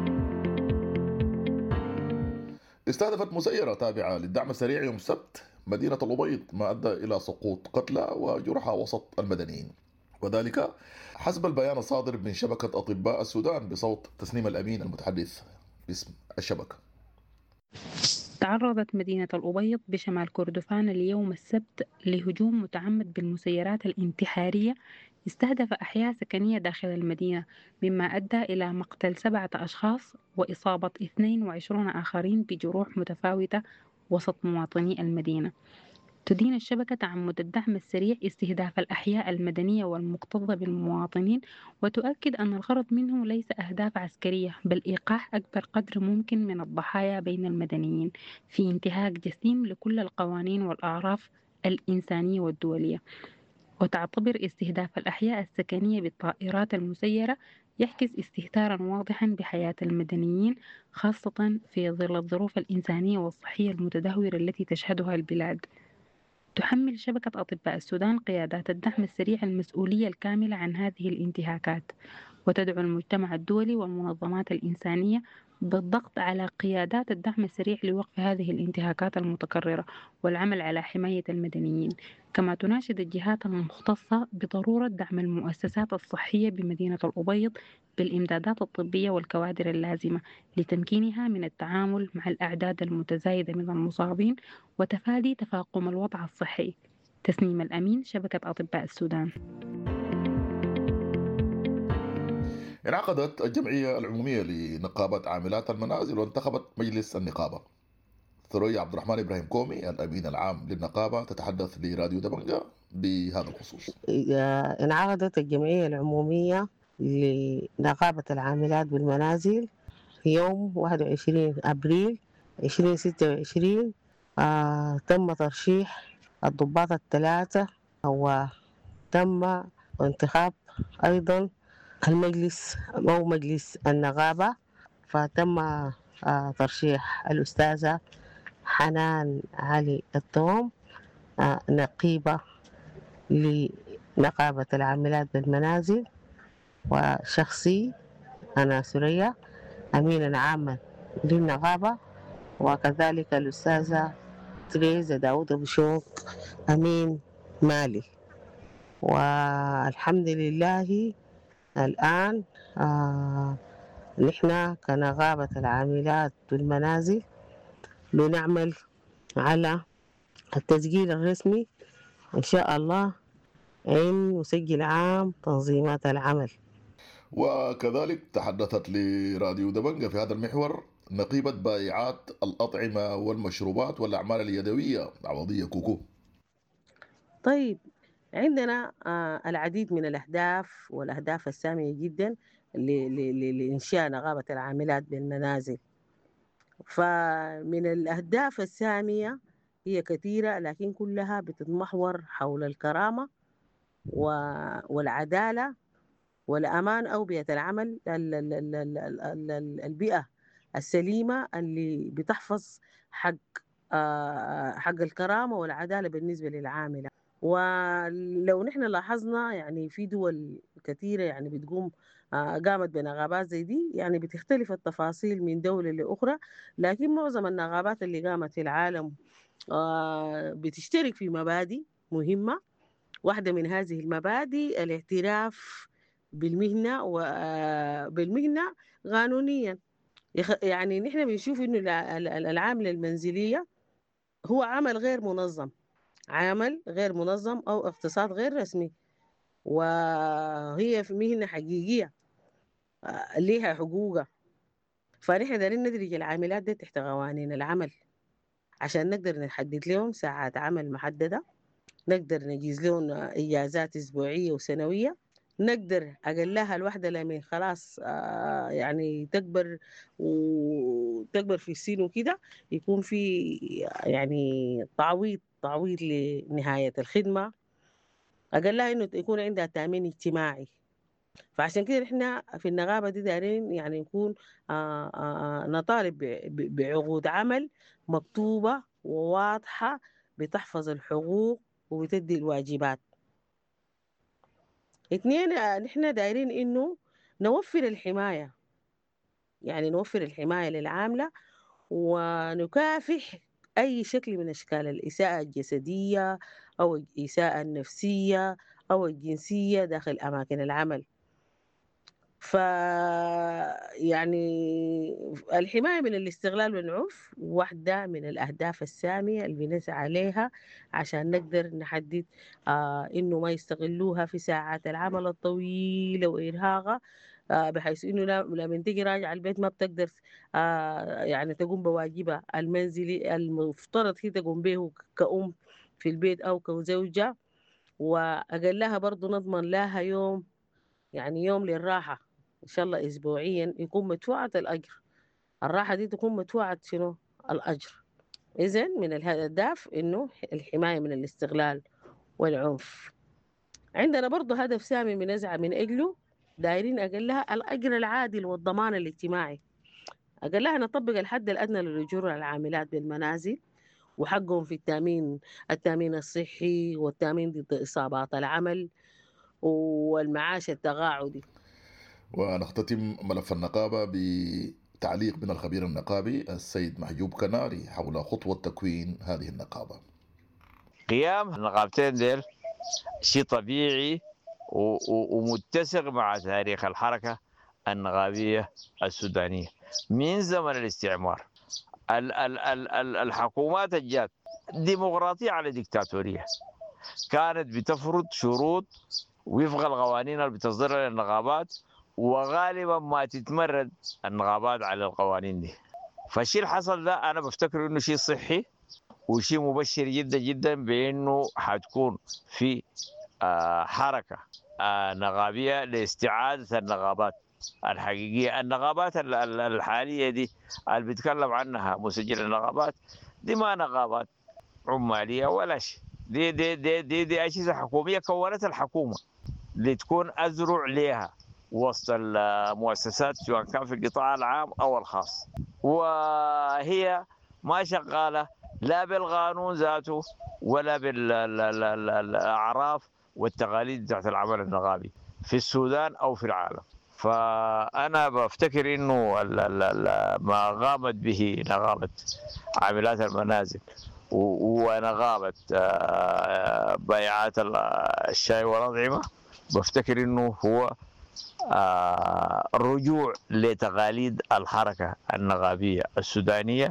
استهدفت مسيرة تابعة للدعم السريع يوم السبت مدينة الأبيض، ما أدى إلى سقوط قتلى وجرحى وسط المدنيين، وذلك حسب البيان الصادر من شبكة أطباء السودان بصوت تسنيم الأمين المتحدث باسم الشبكة. تعرضت مدينة الأبيض بشمال كردفان اليوم السبت لهجوم متعمد بالمسيرات الانتحارية استهدف أحياء سكنية داخل المدينة، مما أدى إلى مقتل سبعة أشخاص وإصابة اثنين وعشرين آخرين بجروح متفاوتة وسط مواطني المدينة. تدين الشبكة تعمد الدعم السريع استهداف الأحياء المدنية والمكتظة بالمواطنين، وتؤكد أن الغرض منه ليس أهداف عسكرية بل إيقاع أكبر قدر ممكن من الضحايا بين المدنيين في انتهاك جسيم لكل القوانين والأعراف الإنسانية والدولية. وتعتبر استهداف الأحياء السكنية بالطائرات المسيرة يعكس استهتارا واضحا بحياة المدنيين، خاصة في ظل الظروف الإنسانية والصحية المتدهورة التي تشهدها البلاد. تحمل شبكة أطباء السودان قيادات الدعم السريع المسؤولية الكاملة عن هذه الانتهاكات، وتدعو المجتمع الدولي والمنظمات الإنسانية بالضغط على قيادات الدعم السريع لوقف هذه الانتهاكات المتكررة والعمل على حماية المدنيين. كما تناشد الجهات المختصة بضرورة دعم المؤسسات الصحية بمدينة الأبيض بالإمدادات الطبية والكوادر اللازمة لتمكينها من التعامل مع الأعداد المتزايدة من المصابين وتفادي تفاقم الوضع الصحي. تسنيم الأمين، شبكة أطباء السودان. انعقدت الجمعية العمومية لنقابة عاملات المنازل وانتخبت مجلس النقابة. ثريا عبد الرحمن إبراهيم كومي الأمين العام للنقابة تتحدث لراديو دبنجة بهذا الخصوص. انعقدت الجمعية العمومية لنقابة العاملات بالمنازل في يوم واحد وعشرين أبريل ألفين وستة وعشرين. آه تم ترشيح الضباط الثلاثة وتم انتخاب أيضا المجلس أو مجلس النقابة، فتم آه ترشيح الأستاذة حنان علي التوم آه نقيبة لنقابة العاملات بالمنازل، وشخصي أنا ثريا أمينا عاما للنقابة، وكذلك الأستاذة تريزا داود أبو شوق أمين مالي. والحمد لله الآن آه نحن كنقابة العاملات بالمنازل بنعمل على التسجيل الرسمي إن شاء الله عند مسجل عام تنظيمات العمل. وكذلك تحدثت لراديو دبنجة في هذا المحور نقيبة بائعات الأطعمة والمشروبات والأعمال اليدوية عوضية كوكو. طيب، عندنا آه العديد من الأهداف والأهداف السامية جدا لإنشاء نقابة العاملات بالمنازل. فمن الأهداف السامية هي كثيرة، لكن كلها بتتمحور حول الكرامة والعدالة والأمان أو بيئة العمل، البيئة السليمة اللي بتحفظ حق حق الكرامة والعدالة بالنسبة للعاملة. ولو نحن لاحظنا يعني في دول كثيرة يعني بتقوم قامت بنقابات زي دي، يعني بتختلف التفاصيل من دولة لأخرى، لكن معظم النقابات اللي قامت في العالم بتشترك في مبادئ مهمة. واحدة من هذه المبادئ الاعتراف بالمهنة وبالمهنة قانونيا. يعني نحن بنشوف إنه العاملة المنزلية هو عمل غير منظم، عمل غير منظم أو اقتصاد غير رسمي، وهي في مهنة حقيقية ليها حقوقها. فنحن دارين ندرج العاملات دي تحت قوانين العمل عشان نقدر نحدد لهم ساعات عمل محددة، نقدر نجيز لهم إجازات أسبوعية وسنوية، نقدر أقلها الواحدة لمن خلاص آه يعني تكبر وتكبر في السن وكده، يكون في يعني تعويض تعويض لنهاية الخدمة، أقلها إنه يكون عندها تأمين اجتماعي. فعشان كده إحنا في النقابة دي دارين يعني نكون آه آه نطالب بعقود عمل مكتوبة وواضحة بتحفظ الحقوق وبتدي الواجبات. اتنين، نحن دايرين إنه نوفر الحماية، يعني نوفر الحماية للعاملة ونكافح أي شكل من أشكال الإساءة الجسدية أو الإساءة النفسية أو الجنسية داخل أماكن العمل. ف يعني الحماية من الاستغلال والعنف واحدة من الأهداف السامية اللي بنسعى عليها عشان نقدر نحدد آه إنه ما يستغلوها في ساعات العمل الطويلة وإرهاقها، آه بحيث إنه لما تيجي راجعة البيت ما بتقدر آه يعني تقوم بواجبها المنزلي المفترض هي تقوم به كأم في البيت أو كزوجة. وأقلها برضو نضمن لها يوم، يعني يوم للراحة إن شاء الله أسبوعيا يكون مدفوعة الأجر. الراحة دي تكون مدفوعة شنو؟ الأجر. إذن من الأهداف إنه الحماية من الاستغلال والعنف. عندنا برضو هدف سامي من نزعة من أجله دايرين أقلها الأجر العادل والضمان الاجتماعي. أقلها نطبق الحد الأدنى للأجور العاملات بالمنازل وحقهم في التأمين التأمين الصحي والتأمين ضد إصابات العمل والمعاش التقاعدي. ونختتم ملف النقابة بتعليق من الخبير النقابي السيد محجوب كناري حول خطوة تكوين هذه النقابة. قيام النقابتين ديل شيء طبيعي ومتسق مع تاريخ الحركة النقابية السودانية من زمن الاستعمار. ال ال ال ال الحكومات الجات ديمقراطية على ديكتاتورية كانت بتفرض شروط وفق القوانين اللي بتصدرها للنقابات، وغالبا ما تتمرد النقابات على القوانين دي. فالشيء اللي حصل ده انا بفتكر انه شيء صحي وشيء مبشر جدا جدا بانه حتكون في حركه نقابيه لاستعاده النقابات الحقيقيه. النقابات الحاليه دي اللي بيتكلم عنها مسجل النقابات دي ما نقابات عماليه ولا شيء، دي دي دي دي, دي اجهزه حكوميه كونتها الحكومه لتكون أذرع لها وسط المؤسسات سواء كان في القطاع العام أو الخاص، وهي ما شغالة لا بالقانون ذاته ولا بالأعراف والتقاليد بتاعت العمل النقابي في السودان أو في العالم. فأنا بفتكر إنه ما قامت به نقابة عاملات المنازل ونقابة بيعات الشاي والأطعمة، بفتكر إنه هو الرجوع لتقاليد الحركة النقابية السودانية.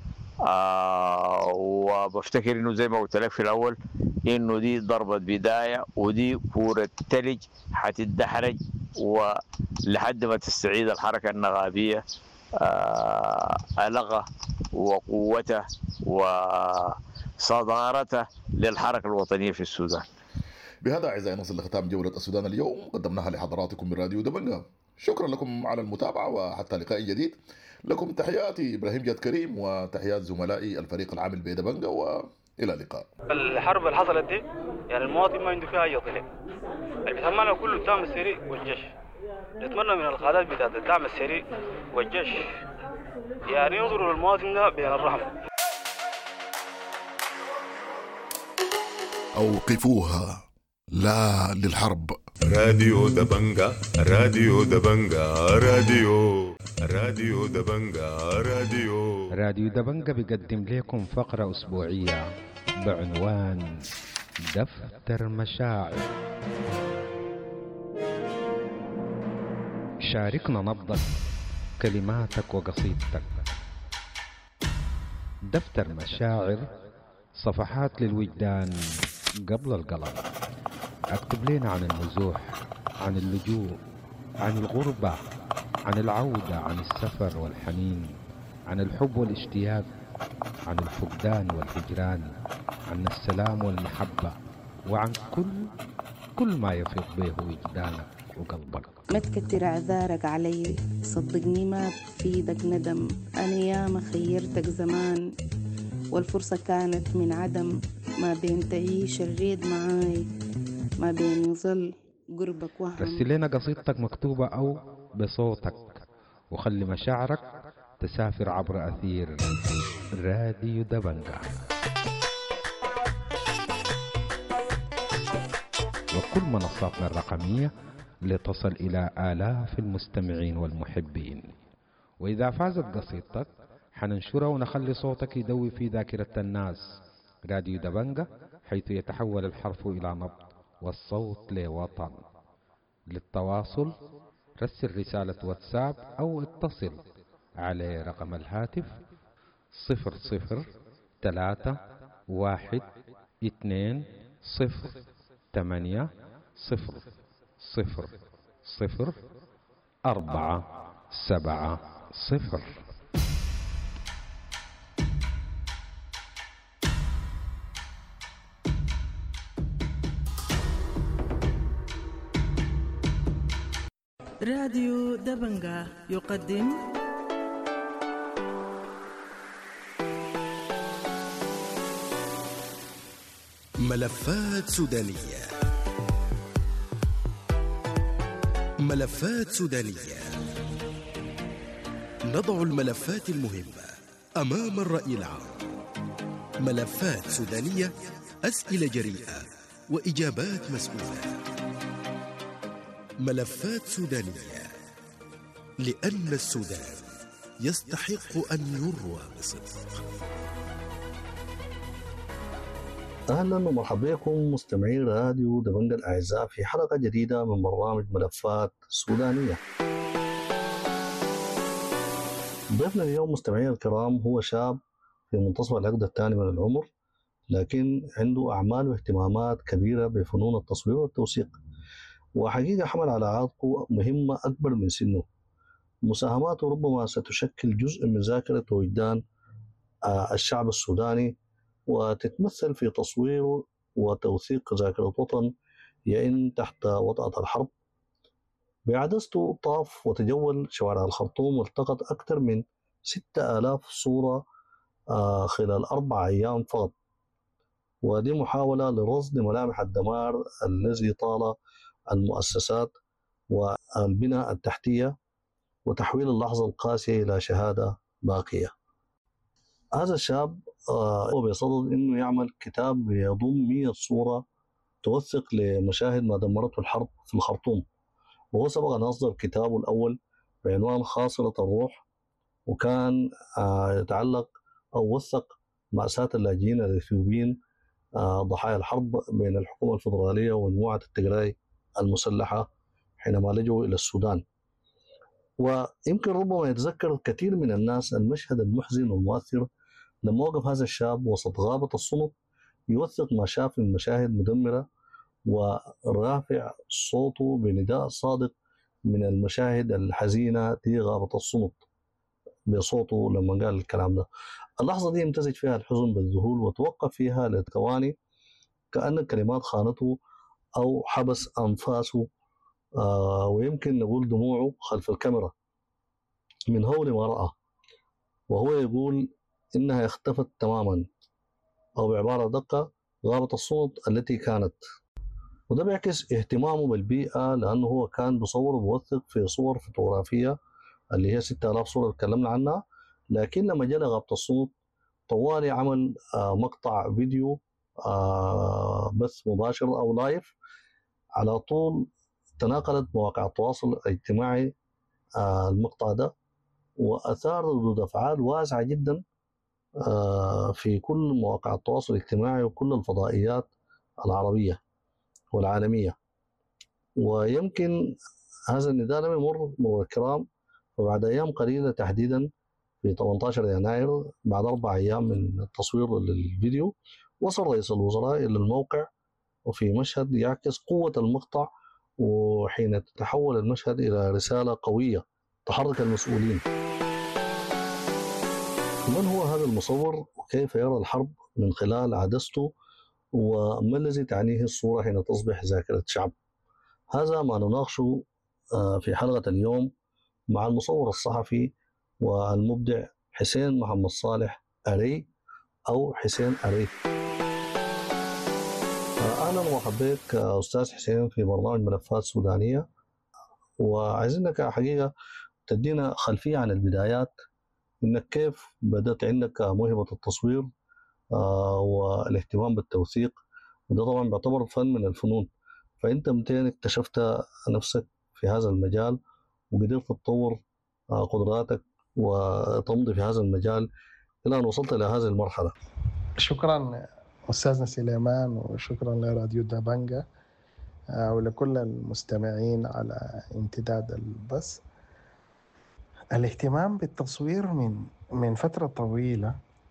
وبفتكر إنه زي ما قلت لك في الأول إنه دي ضربة بداية ودي كورة تلج حتتدحرج ولحد ما تستعيد الحركة النقابية ألغة وقوته وصدارته للحركة الوطنية في السودان. بهذا أعزائي نصل لختام جولة السودان اليوم قدمناها لحضراتكم من راديو دبنجة. شكرا لكم على المتابعة وحتى لقاء جديد. لكم تحياتي إبراهيم جاد كريم وتحيات زملائي الفريق العامل بدبنجة وإلى اللقاء. الحرب اللي حصلت دي يعني المواطن ما عنده فيها أي ضلع، اللي بيتمنى كله الدعم السريع والجيش، نتمنى من القادات بتاعت الدعم السريع والجيش يعني ينظروا للمواطن ده بين الرحمة. أوقفوها لا للحرب. راديو دبنجة راديو دبنجة راديو راديو دبنجة راديو راديو دبنجة بيقدم لكم فقرة أسبوعية بعنوان دفتر مشاعر. شاركنا نبضك، كلماتك وقصيدتك. دفتر مشاعر، صفحات للوجدان قبل القلم. اكتب لنا عن النزوح، عن اللجوء، عن الغربة، عن العودة، عن السفر والحنين، عن الحب والاشتياق، عن الفقدان والهجران، عن السلام والمحبة، وعن كل كل ما يفيض به وجدانك. وقلبك. ما تكتر اعذارك علي، صدقني ما بفيدك ندم. انا ياما خيرتك زمان والفرصة كانت من عدم، ما بين تعيش الريد معاي ما بين يظل قربك وهم. رسل لنا قصيدتك مكتوبة أو بصوتك وخلي مشاعرك تسافر عبر أثير راديو دبنجة. وكل منصاتنا الرقمية لتصل إلى آلاف المستمعين والمحبين. وإذا فازت قصيدتك حننشرها ونخلي صوتك يدوي في ذاكرة الناس. راديو دبنجة حيث يتحول الحرف إلى نبض والصوت لوطن. للتواصل رسل رسالة واتساب أو اتصل على رقم الهاتف صفر صفر ثلاثة واحد اثنين صفر ثمانية صفر صفر صفر أربعة سبعة صفر. راديو دبنجة يقدم ملفات سودانية. ملفات سودانية، نضع الملفات المهمة أمام الرأي العام. ملفات سودانية، أسئلة جريئة وإجابات مسؤولة. ملفات سودانية، لأن السودان يستحق أن يروى بصدق. أهلا ومرحبا بكم مستمعين راديو دبنجة الأعزاء في حلقة جديدة من برنامج ملفات سودانية. ضيفنا اليوم مستمعين الكرام هو شاب في منتصف العقد الثاني من العمر، لكن عنده أعمال واهتمامات كبيرة بفنون التصوير والتوثيق، وحقيقة حمل على عاتقه مهمة أكبر من سنه. مساهماته ربما ستشكل جزء من ذاكرة وجدان الشعب السوداني، وتتمثل في تصوير وتوثيق ذاكرة وطن يئن تحت وطأة الحرب. بعدسته طاف وتجول شوارع الخرطوم والتقط أكثر من ستة آلاف صورة خلال أربع أيام فقط، ودي محاولة لرصد ملامح الدمار الذي طال المؤسسات والبناء التحتية وتحويل اللحظة القاسية إلى شهادة باقية. هذا الشاب هو بيصدد أنه يعمل كتاب يضم مئة صورة توثق لمشاهد ما دمرته الحرب في الخرطوم، وهو سبق أن أصدر كتابه الأول بعنوان خاصرة الروح، وكان يتعلق أو وثق مأساة اللاجئين الإثيوبيين ضحايا الحرب بين الحكومة الفدرالية ومجموعة التجراي المسلحة حينما لجوا إلى السودان. ويمكن ربما يتذكر كثير من الناس المشهد المحزن والمؤثر لما وقف هذا الشاب وسط غابة الصمت يوثق ما شاف من مشاهد مدمرة، ورافع صوته بنداء صادق من المشاهد الحزينة في غابة الصمت بصوته لما قال الكلام ده. اللحظة دي امتزج فيها الحزن بالذهول، وتوقف فيها لثواني كأن الكلمات خانته أو حبس أنفاسه، آه ويمكن نقول دموعه خلف الكاميرا من هول ما رأى، وهو يقول إنها اختفت تماما، أو بعبارة دقة غابة الصمت التي كانت. وده بيعكس اهتمامه بالبيئة، لأنه هو كان بصور وبوثق في صور فوتوغرافية اللي هي ستة آلاف صورة تكلمنا عنها، لكن لما جاء غابة الصمت طوالي عمل آه مقطع فيديو آه بث مباشر أو لايف. على طول تناقلت مواقع التواصل الاجتماعي آه المقطع ده، وأثار ردود أفعال واسعة جدا آه في كل مواقع التواصل الاجتماعي وكل الفضائيات العربية والعالمية. ويمكن هذا النداء لم يمر مرور الكرام، وبعد أيام قليلة تحديدا في ثمانية عشر يناير بعد أربع أيام من التصوير للفيديو وصل رئيس الوزراء إلى الموقع، وفي مشهد يعكس قوة المقطع، وحين تتحول المشهد إلى رسالة قوية تحرك المسؤولين. من هو هذا المصور وكيف يرى الحرب من خلال عدسته، وما الذي تعنيه الصورة حين تصبح ذاكرة شعب؟ هذا ما نناقشه في حلقة اليوم مع المصور الصحفي والمبدع حسين محمد صالح أري أو حسين أري. أهلا ومرحبا بك أستاذ حسين في برنامج ملفات سودانية، وعايزينك حقيقة تدينا خلفية عن البدايات، إنك كيف بدأت عندك موهبة التصوير والاهتمام بالتوثيق، وده طبعا بيعتبر فن من الفنون، فأنت متى اكتشفت نفسك في هذا المجال وقدرت تطور قدراتك وتمضي في هذا المجال إلى أن وصلت إلى هذه المرحلة؟ شكرا أستاذنا سليمان، وشكرا لراديو دبنجة ولكل المستمعين على امتداد البث. الاهتمام بالتصوير من من فترة طويلة،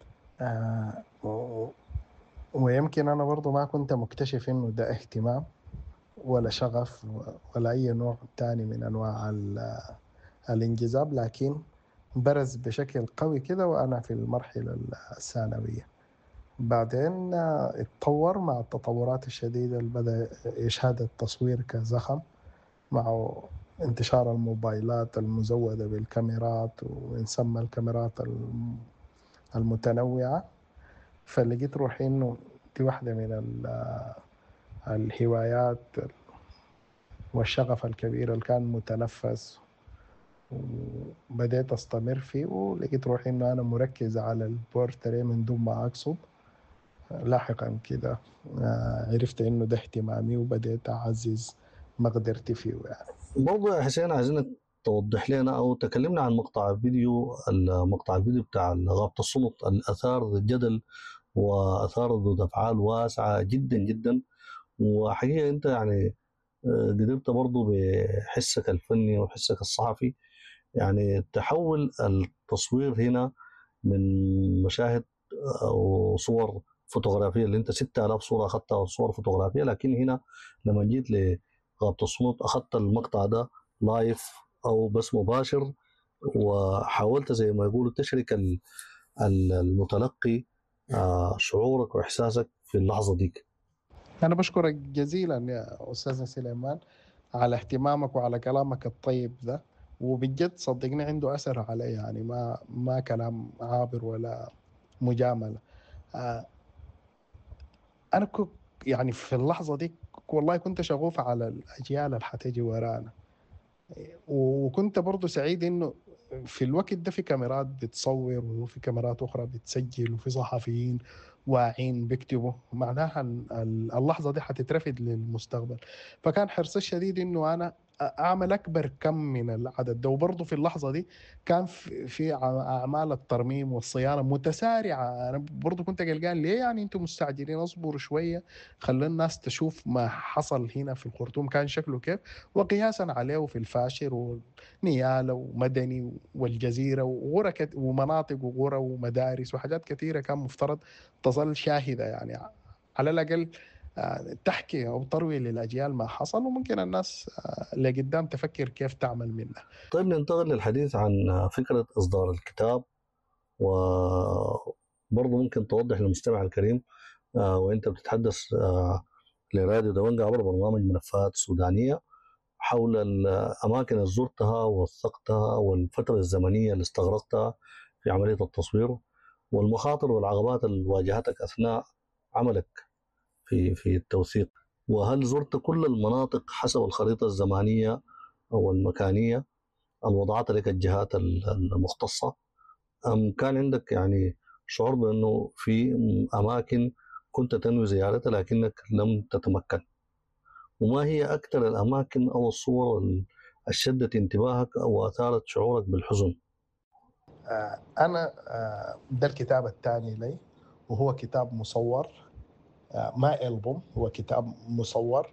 ويمكن أنا برضو ما كنت مكتشف إنه ده اهتمام ولا شغف ولا أي نوع تاني من أنواع الانجذاب، لكن برز بشكل قوي كده وأنا في المرحلة الثانوية. بعدين اتطور مع التطورات الشديدة اللي بدأ يشهد التصوير كزخم مع انتشار الموبايلات المزودة بالكاميرات، ونسمى الكاميرات المتنوعة. فلقيت روحي إنه دي واحدة من الهوايات والشغف الكبير اللي كان متنفس، وبدأت أستمر فيه، ولقيت روحي إنه أنا مركز على البورتري من دون ما أقصد. لاحقا كده عرفت إنه ده اهتمامي وبدأت أعزز مقدرتي فيه يعني. برضه يا حسين عايزينك توضح لنا أو تكلمنا عن مقطع الفيديو المقطع الفيديو بتاع غابة الصمت الأثار الجدل وأثار ردود أفعال واسعة جدا جدا، وحقيقة أنت يعني قدرت برضه بحسك الفني وحسك الصحفي يعني تحول التصوير هنا من مشاهد أو صور فوتوغرافية اللي أنت ستة آلاف صورة أخذتها صور فوتوغرافية، لكن هنا لما جيت لغابة الصمت أخذت المقطع ده لايف أو بس مباشر، وحاولت زي ما يقولوا تشرك المتلقي شعورك وإحساسك في اللحظة ديك. أنا بشكرك جزيلا يا أستاذنا سليمان على اهتمامك وعلى كلامك الطيب ده، وبجد صدقني عنده أثر علي، يعني ما ما كلام عابر ولا مجاملة. أنا كنت يعني في اللحظة دي والله كنت شغوف على الأجيال اللي حتيجي ورانا، وكنت برضو سعيد إنه في الوقت ده في كاميرات بتصور وفي كاميرات أخرى بتسجل وفي صحفيين واعين بيكتبوا، معناها اللحظة دي حتترفد للمستقبل. فكان حرصي الشديد إنه أنا أعمل أكبر كم من العدد ده. وبرضه في اللحظة دي كان في أعمال الترميم والصيانة متسارعة. أنا برضه كنت قلقان ليه يعني أنتم مستعجلين؟ أصبروا شوية خلي الناس تشوف ما حصل هنا في الخرطوم كان شكله كيف، وقياسا عليه في الفاشر ونيالة ومدني والجزيرة وغرة ومناطق وغرة ومدارس وحاجات كثيرة كان مفترض تظل شاهدة، يعني على الأقل تحكي أو تروي للأجيال ما حصل، وممكن الناس اللي قدام تفكر كيف تعمل منه. طيب ننتقل للحديث عن فكرة إصدار الكتاب، وبرضه ممكن توضح للمستمع الكريم وأنت بتتحدث لراديو دبنجة عبر برنامج ملفات سودانية حول الأماكن اللي زرتها ووثقتها والفترة الزمنية اللي استغرقتها في عملية التصوير والمخاطر والعقبات اللي واجهتك أثناء عملك في في التوثيق، وهل زرت كل المناطق حسب الخريطة الزمانية أو المكانية الوضعت لك الجهات المختصة، أم كان عندك يعني شعور بأنه في أماكن كنت تنوي زيارتها لكنك لم تتمكن؟ وما هي أكثر الأماكن أو الصور اللي شدت انتباهك أو أثارت شعورك بالحزن؟ أنا ده الكتاب الثاني لي، وهو كتاب مصور ما ألبوم، هو كتاب مصور.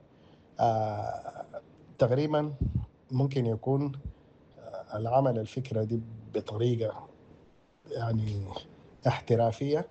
تقريبا ممكن يكون العمل الفكرة دي بطريقة يعني احترافية.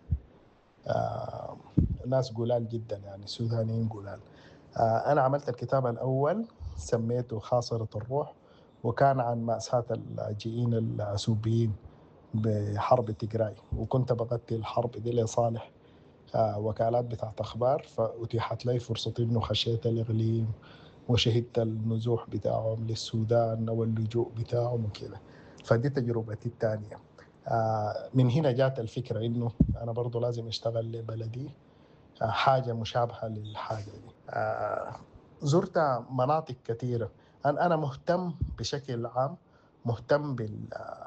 ناس قلال جدا يعني سودانيين قلال. أنا عملت الكتاب الأول سميته خاصرة الروح، وكان عن مأساة اللاجئين الأثيوبيين بحرب تيغراي، وكنت بغطي الحرب دي لصالح وكالات بتاعت أخبار، فأتيحت لي فرصة إنه خشيت الإقليم وشهدت النزوح بتاعهم للسودان واللجوء بتاعهم وكده. فدي تجربتي الثانية. آه من هنا جات الفكرة إنه أنا برضو لازم أشتغل لبلدي آه حاجة مشابهة للحاجة دي. آه زرت مناطق كثيرة. أنا أنا مهتم بشكل عام، مهتم بال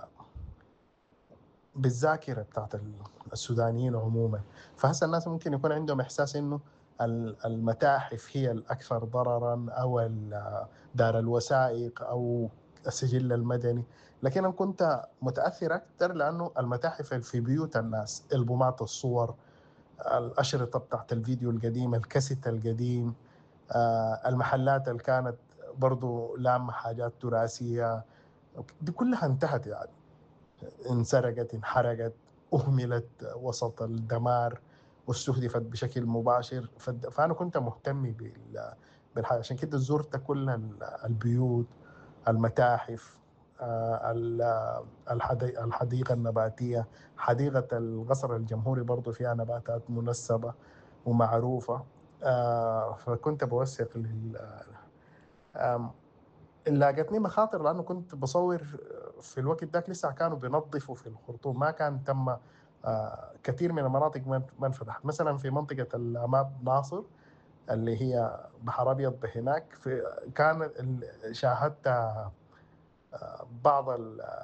بالذاكرة بتاعت السودانيين عموما. فهسه الناس ممكن يكون عندهم إحساس إنه المتاحف هي الأكثر ضرراً أو دار الوثائق أو السجل المدني، لكن أنا كنت متأثر أكثر لأنه المتاحف في بيوت الناس، ألبومات الصور، الأشرطة بتاعت الفيديو القديم، الكاسيت القديم، المحلات اللي كانت برضو لامة حاجات تراثية، دي كلها انتهت، يعني انسرقت، انحرقت، أهملت وسط الدمار واستهدفت بشكل مباشر. فأنا كنت مهتم بالحاجة، عشان كده زرت كل البيوت، المتاحف، الحديقة النباتية، حديقة القصر الجمهوري برضو فيها نباتات منسبة ومعروفة. فكنت بوثق لل لاقتني مخاطر لأنه كنت بصور في الوقت ذاك لسه كانوا بينظفوا في الخرطوم، ما كان تم كثير من المناطق ما انفتحت. مثلا في منطقة الأماب ناصر اللي هي بحر أبيض بهناك، في كان شاهدت بعض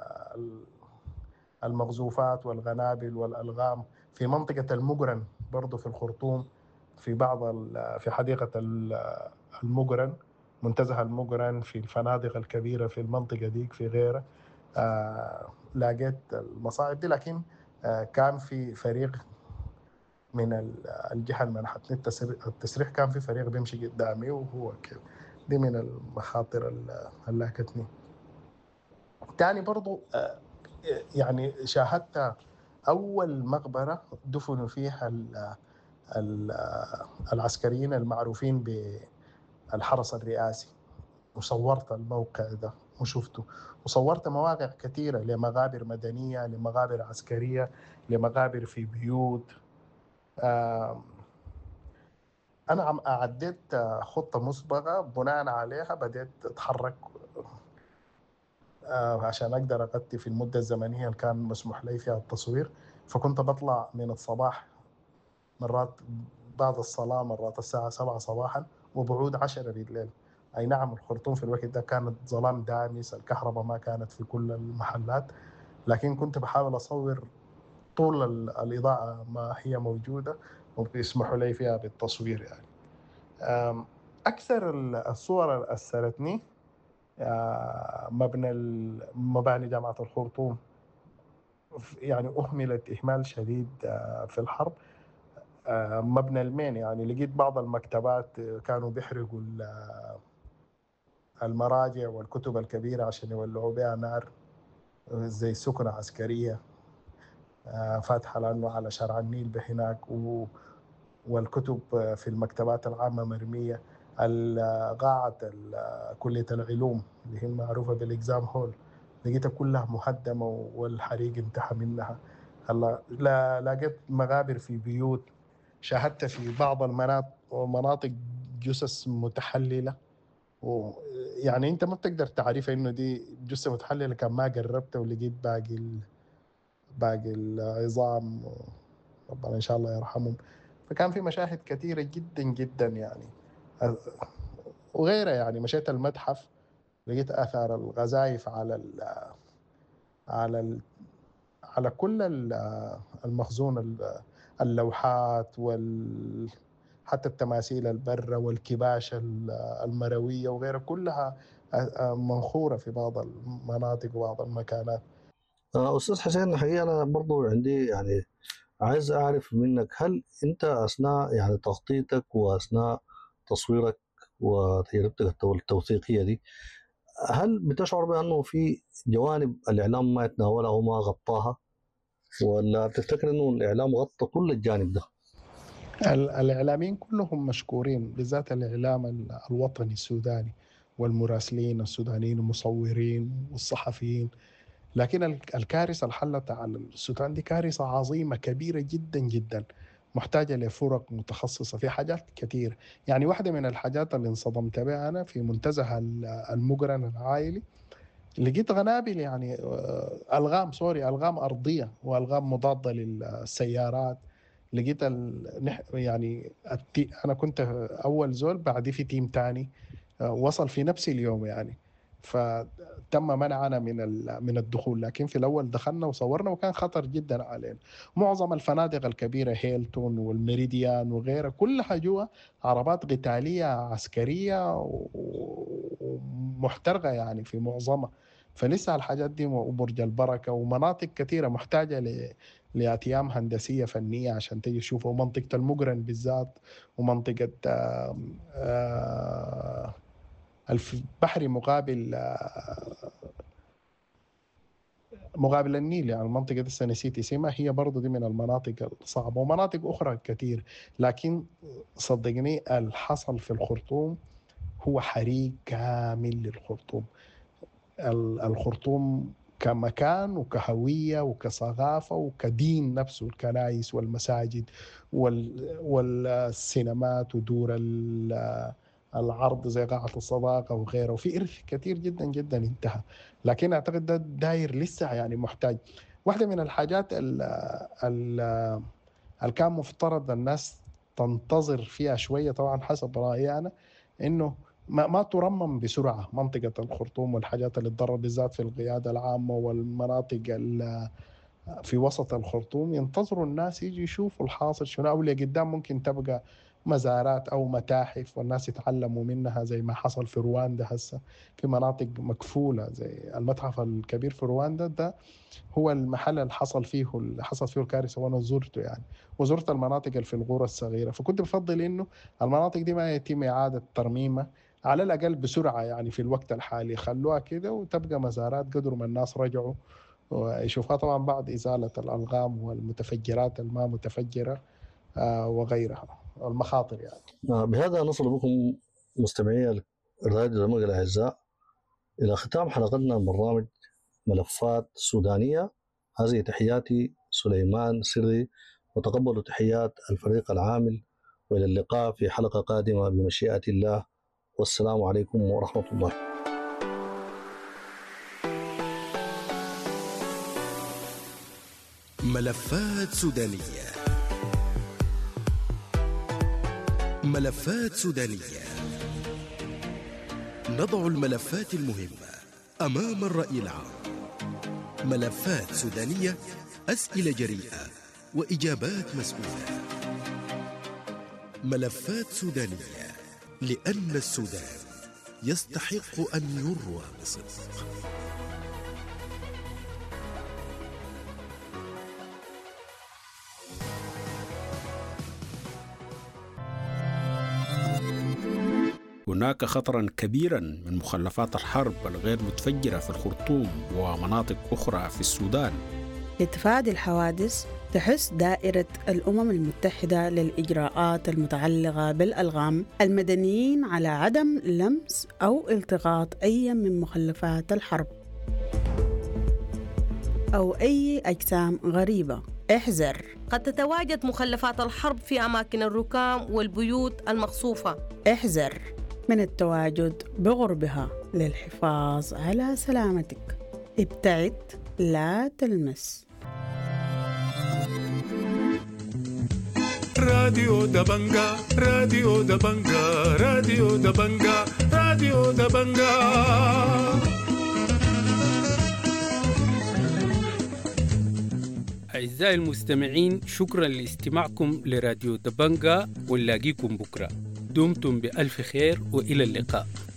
المغزوفات والغنابل والألغام في منطقة المقرن برضو في الخرطوم، في بعض في حديقة المقرن، منتزه المقرن، في الفنادق الكبيرة في المنطقة ديك، في غيرها. آه لقيت المصائب دي، لكن آه كان في فريق من الجهة اللي منحتني التسريح، كان في فريق بيمشي قدامي وهو كده. دي من المخاطر اللي لاقتني. تاني برضو آه يعني شاهدت أول مقبرة دفنوا فيها ال ال العسكريين المعروفين بالحرس الرئاسي، وصورت الموقع ده وشفته، وصورت مواقع كثيرة لمغابر مدنية، لمغابر عسكرية، لمغابر في بيوت. أنا أعديت خطة مسبقة، بناء عليها بدأت أتحرك عشان أقدر أغطي في المدة الزمنية اللي كان مسموح لي فيها التصوير. فكنت بطلع من الصباح مرات بعد الصلاة، مرات الساعة سبعة صباحا، وبعود عشرة بالليل. أي نعم الخرطوم في الوقت ده كانت ظلام دامس، الكهرباء ما كانت في كل المحلات، لكن كنت بحاول أصور طول الإضاءة ما هي موجودة وبيسمحوا لي فيها بالتصوير. يعني أكثر الصور اللي أثرتني مبنى مباني جامعة الخرطوم، يعني أهملت إهمال شديد في الحرب. مبنى المين، يعني لقيت بعض المكتبات كانوا بيحرقوا المراجع والكتب الكبيرة عشان يولعوا بها نار، زي سكنة عسكرية فاتحة لأنه على شارع النيل بهناك، والكتب في المكتبات العامة مرمية. قاعة كلية العلوم اللي هي معروفة بالإكزام هول لقيتها كلها مهدمة والحريق انتهى منها. هلا لقيت مغابر في بيوت، شاهدت في بعض المناطق جثث متحللة، ويعني انت ما بتقدر تعرف انه دي جثة متحللة كان ما قربت ولقيت باقي ال... باقي العظام، ربنا ان شاء الله يرحمهم. فكان في مشاهد كثيرة جدا جدا يعني، وغيرها. يعني مشيت المتحف لقيت اثار الغزايف على ال... على ال... على كل المخزون، اللوحات وال حتى التماثيل البرة والكباش المروية وغيرها، كلها منخورة في بعض المناطق وبعض المكانات. أستاذ حسين، الحقيقة أنا برضو عندي يعني عايز أعرف منك، هل أنت أثناء يعني تخطيطك وأثناء تصويرك وتجربتك التوثيقية دي، هل بتشعر بأنه في جوانب الإعلام ما يتناولها أو ما غطاها، ولا تفتكر أنه الإعلام غطى كل الجانب ده؟ الإعلاميين كلهم مشكورين، بالذات الإعلام الوطني السوداني والمراسلين السودانيين والمصورين والصحفيين. لكن الكارثة اللي حلت على السودان دي كارثة عظيمة كبيرة جدا جدا، محتاجة لفرق متخصصة في حاجات كثير. يعني واحدة من الحاجات اللي انصدمت بها أنا في منتزه المقرن العائلي، لقيت غنابل يعني ألغام سوري ألغام أرضية وألغام مضادة للسيارات. لقيت ال... يعني التي... أنا كنت أول زول، بعدي في تيم تاني وصل في نفس اليوم يعني، فتم منعنا من من الدخول. لكن في الأول دخلنا وصورنا وكان خطر جدا علينا. معظم الفنادق الكبيرة هيلتون والميريديان وغيرها كلها جوا عربات قتالية عسكرية ومحترقة يعني في معظمها. فلسه الحاجات دي وبرج البركة ومناطق كثيرة محتاجة ل لأتيام هندسية فنية عشان تيجي تشوفوا. ومنطقة المقرن بالذات ومنطقة آآ آآ البحري مقابل مقابل النيل، يعني المنطقة دي نسيت اسمها، هي برضو دي من المناطق الصعبة ومناطق أخرى كتير. لكن صدقني الحصل في الخرطوم هو حريق كامل للخرطوم. الخرطوم كمكان وكهوية وكثقافة وكدين نفسه، الكنائس والمساجد والسينمات ودور العرض زي قاعة الصداقة وغيره، وفي إرث كثير جدا جدا انتهى. لكن أعتقد ده داير لسه يعني محتاج. واحدة من الحاجات اللي كان مفترض الناس تنتظر فيها شوية طبعا حسب رأيي أنا، إنه ما, ما ترمم بسرعة منطقة الخرطوم والحاجات اللي تضرر بالذات في القيادة العامة والمناطق في وسط الخرطوم. ينتظروا الناس يجي يشوفوا الحاصل شنو، أو اللي قدام ممكن تبقى مزارات أو متاحف والناس يتعلموا منها زي ما حصل في رواندا. هسه في مناطق مكفولة زي المتحف الكبير في رواندا، ده هو المحل اللي حصل فيه اللي حصل فيه الكارثة وأنا زرته يعني، وزرت المناطق اللي في القرى الصغيرة. فكنت بفضل إنه المناطق دي ما يتم إعادة ترميمها على الأقل بسرعة يعني في الوقت الحالي، خلوها كده وتبقى مزارات قدر ما الناس رجعوا ويشوفها، طبعا بعد إزالة الألغام والمتفجرات الما متفجرة وغيرها المخاطر يعني. بهذا نصل بكم مستمعي الراديو دبنجة الأعزاء إلى ختام حلقتنا من برنامج ملفات سودانية. هذه تحياتي سليمان سري، وتقبلوا تحيات الفريق العامل، وإلى اللقاء في حلقة قادمة بمشيئة الله، والسلام عليكم ورحمة الله. ملفات سودانية. ملفات سودانية، نضع الملفات المهمة أمام الرأي العام. ملفات سودانية، أسئلة جريئة وإجابات مسؤولة. ملفات سودانية، لأن السودان يستحق أن يروى بصدق. هناك خطرا كبيرا من مخلفات الحرب الغير متفجرة في الخرطوم ومناطق أخرى في السودان. لتفادي الحوادث تحث دائرة الأمم المتحدة للإجراءات المتعلقة بالألغام المدنيين على عدم لمس أو التقاط أي من مخلفات الحرب أو أي أجسام غريبة. احذر، قد تتواجد مخلفات الحرب في أماكن الركام والبيوت المقصوفة. احذر من التواجد بغربها للحفاظ على سلامتك. ابتعد، لا تلمس. راديو دبنجة راديو دبنجة راديو دبنجة راديو دبنجة. أعزائي المستمعين، شكرا لاستماعكم لراديو دبنجة، ونلاقيكم بكرة. دمتم بألف خير وإلى اللقاء.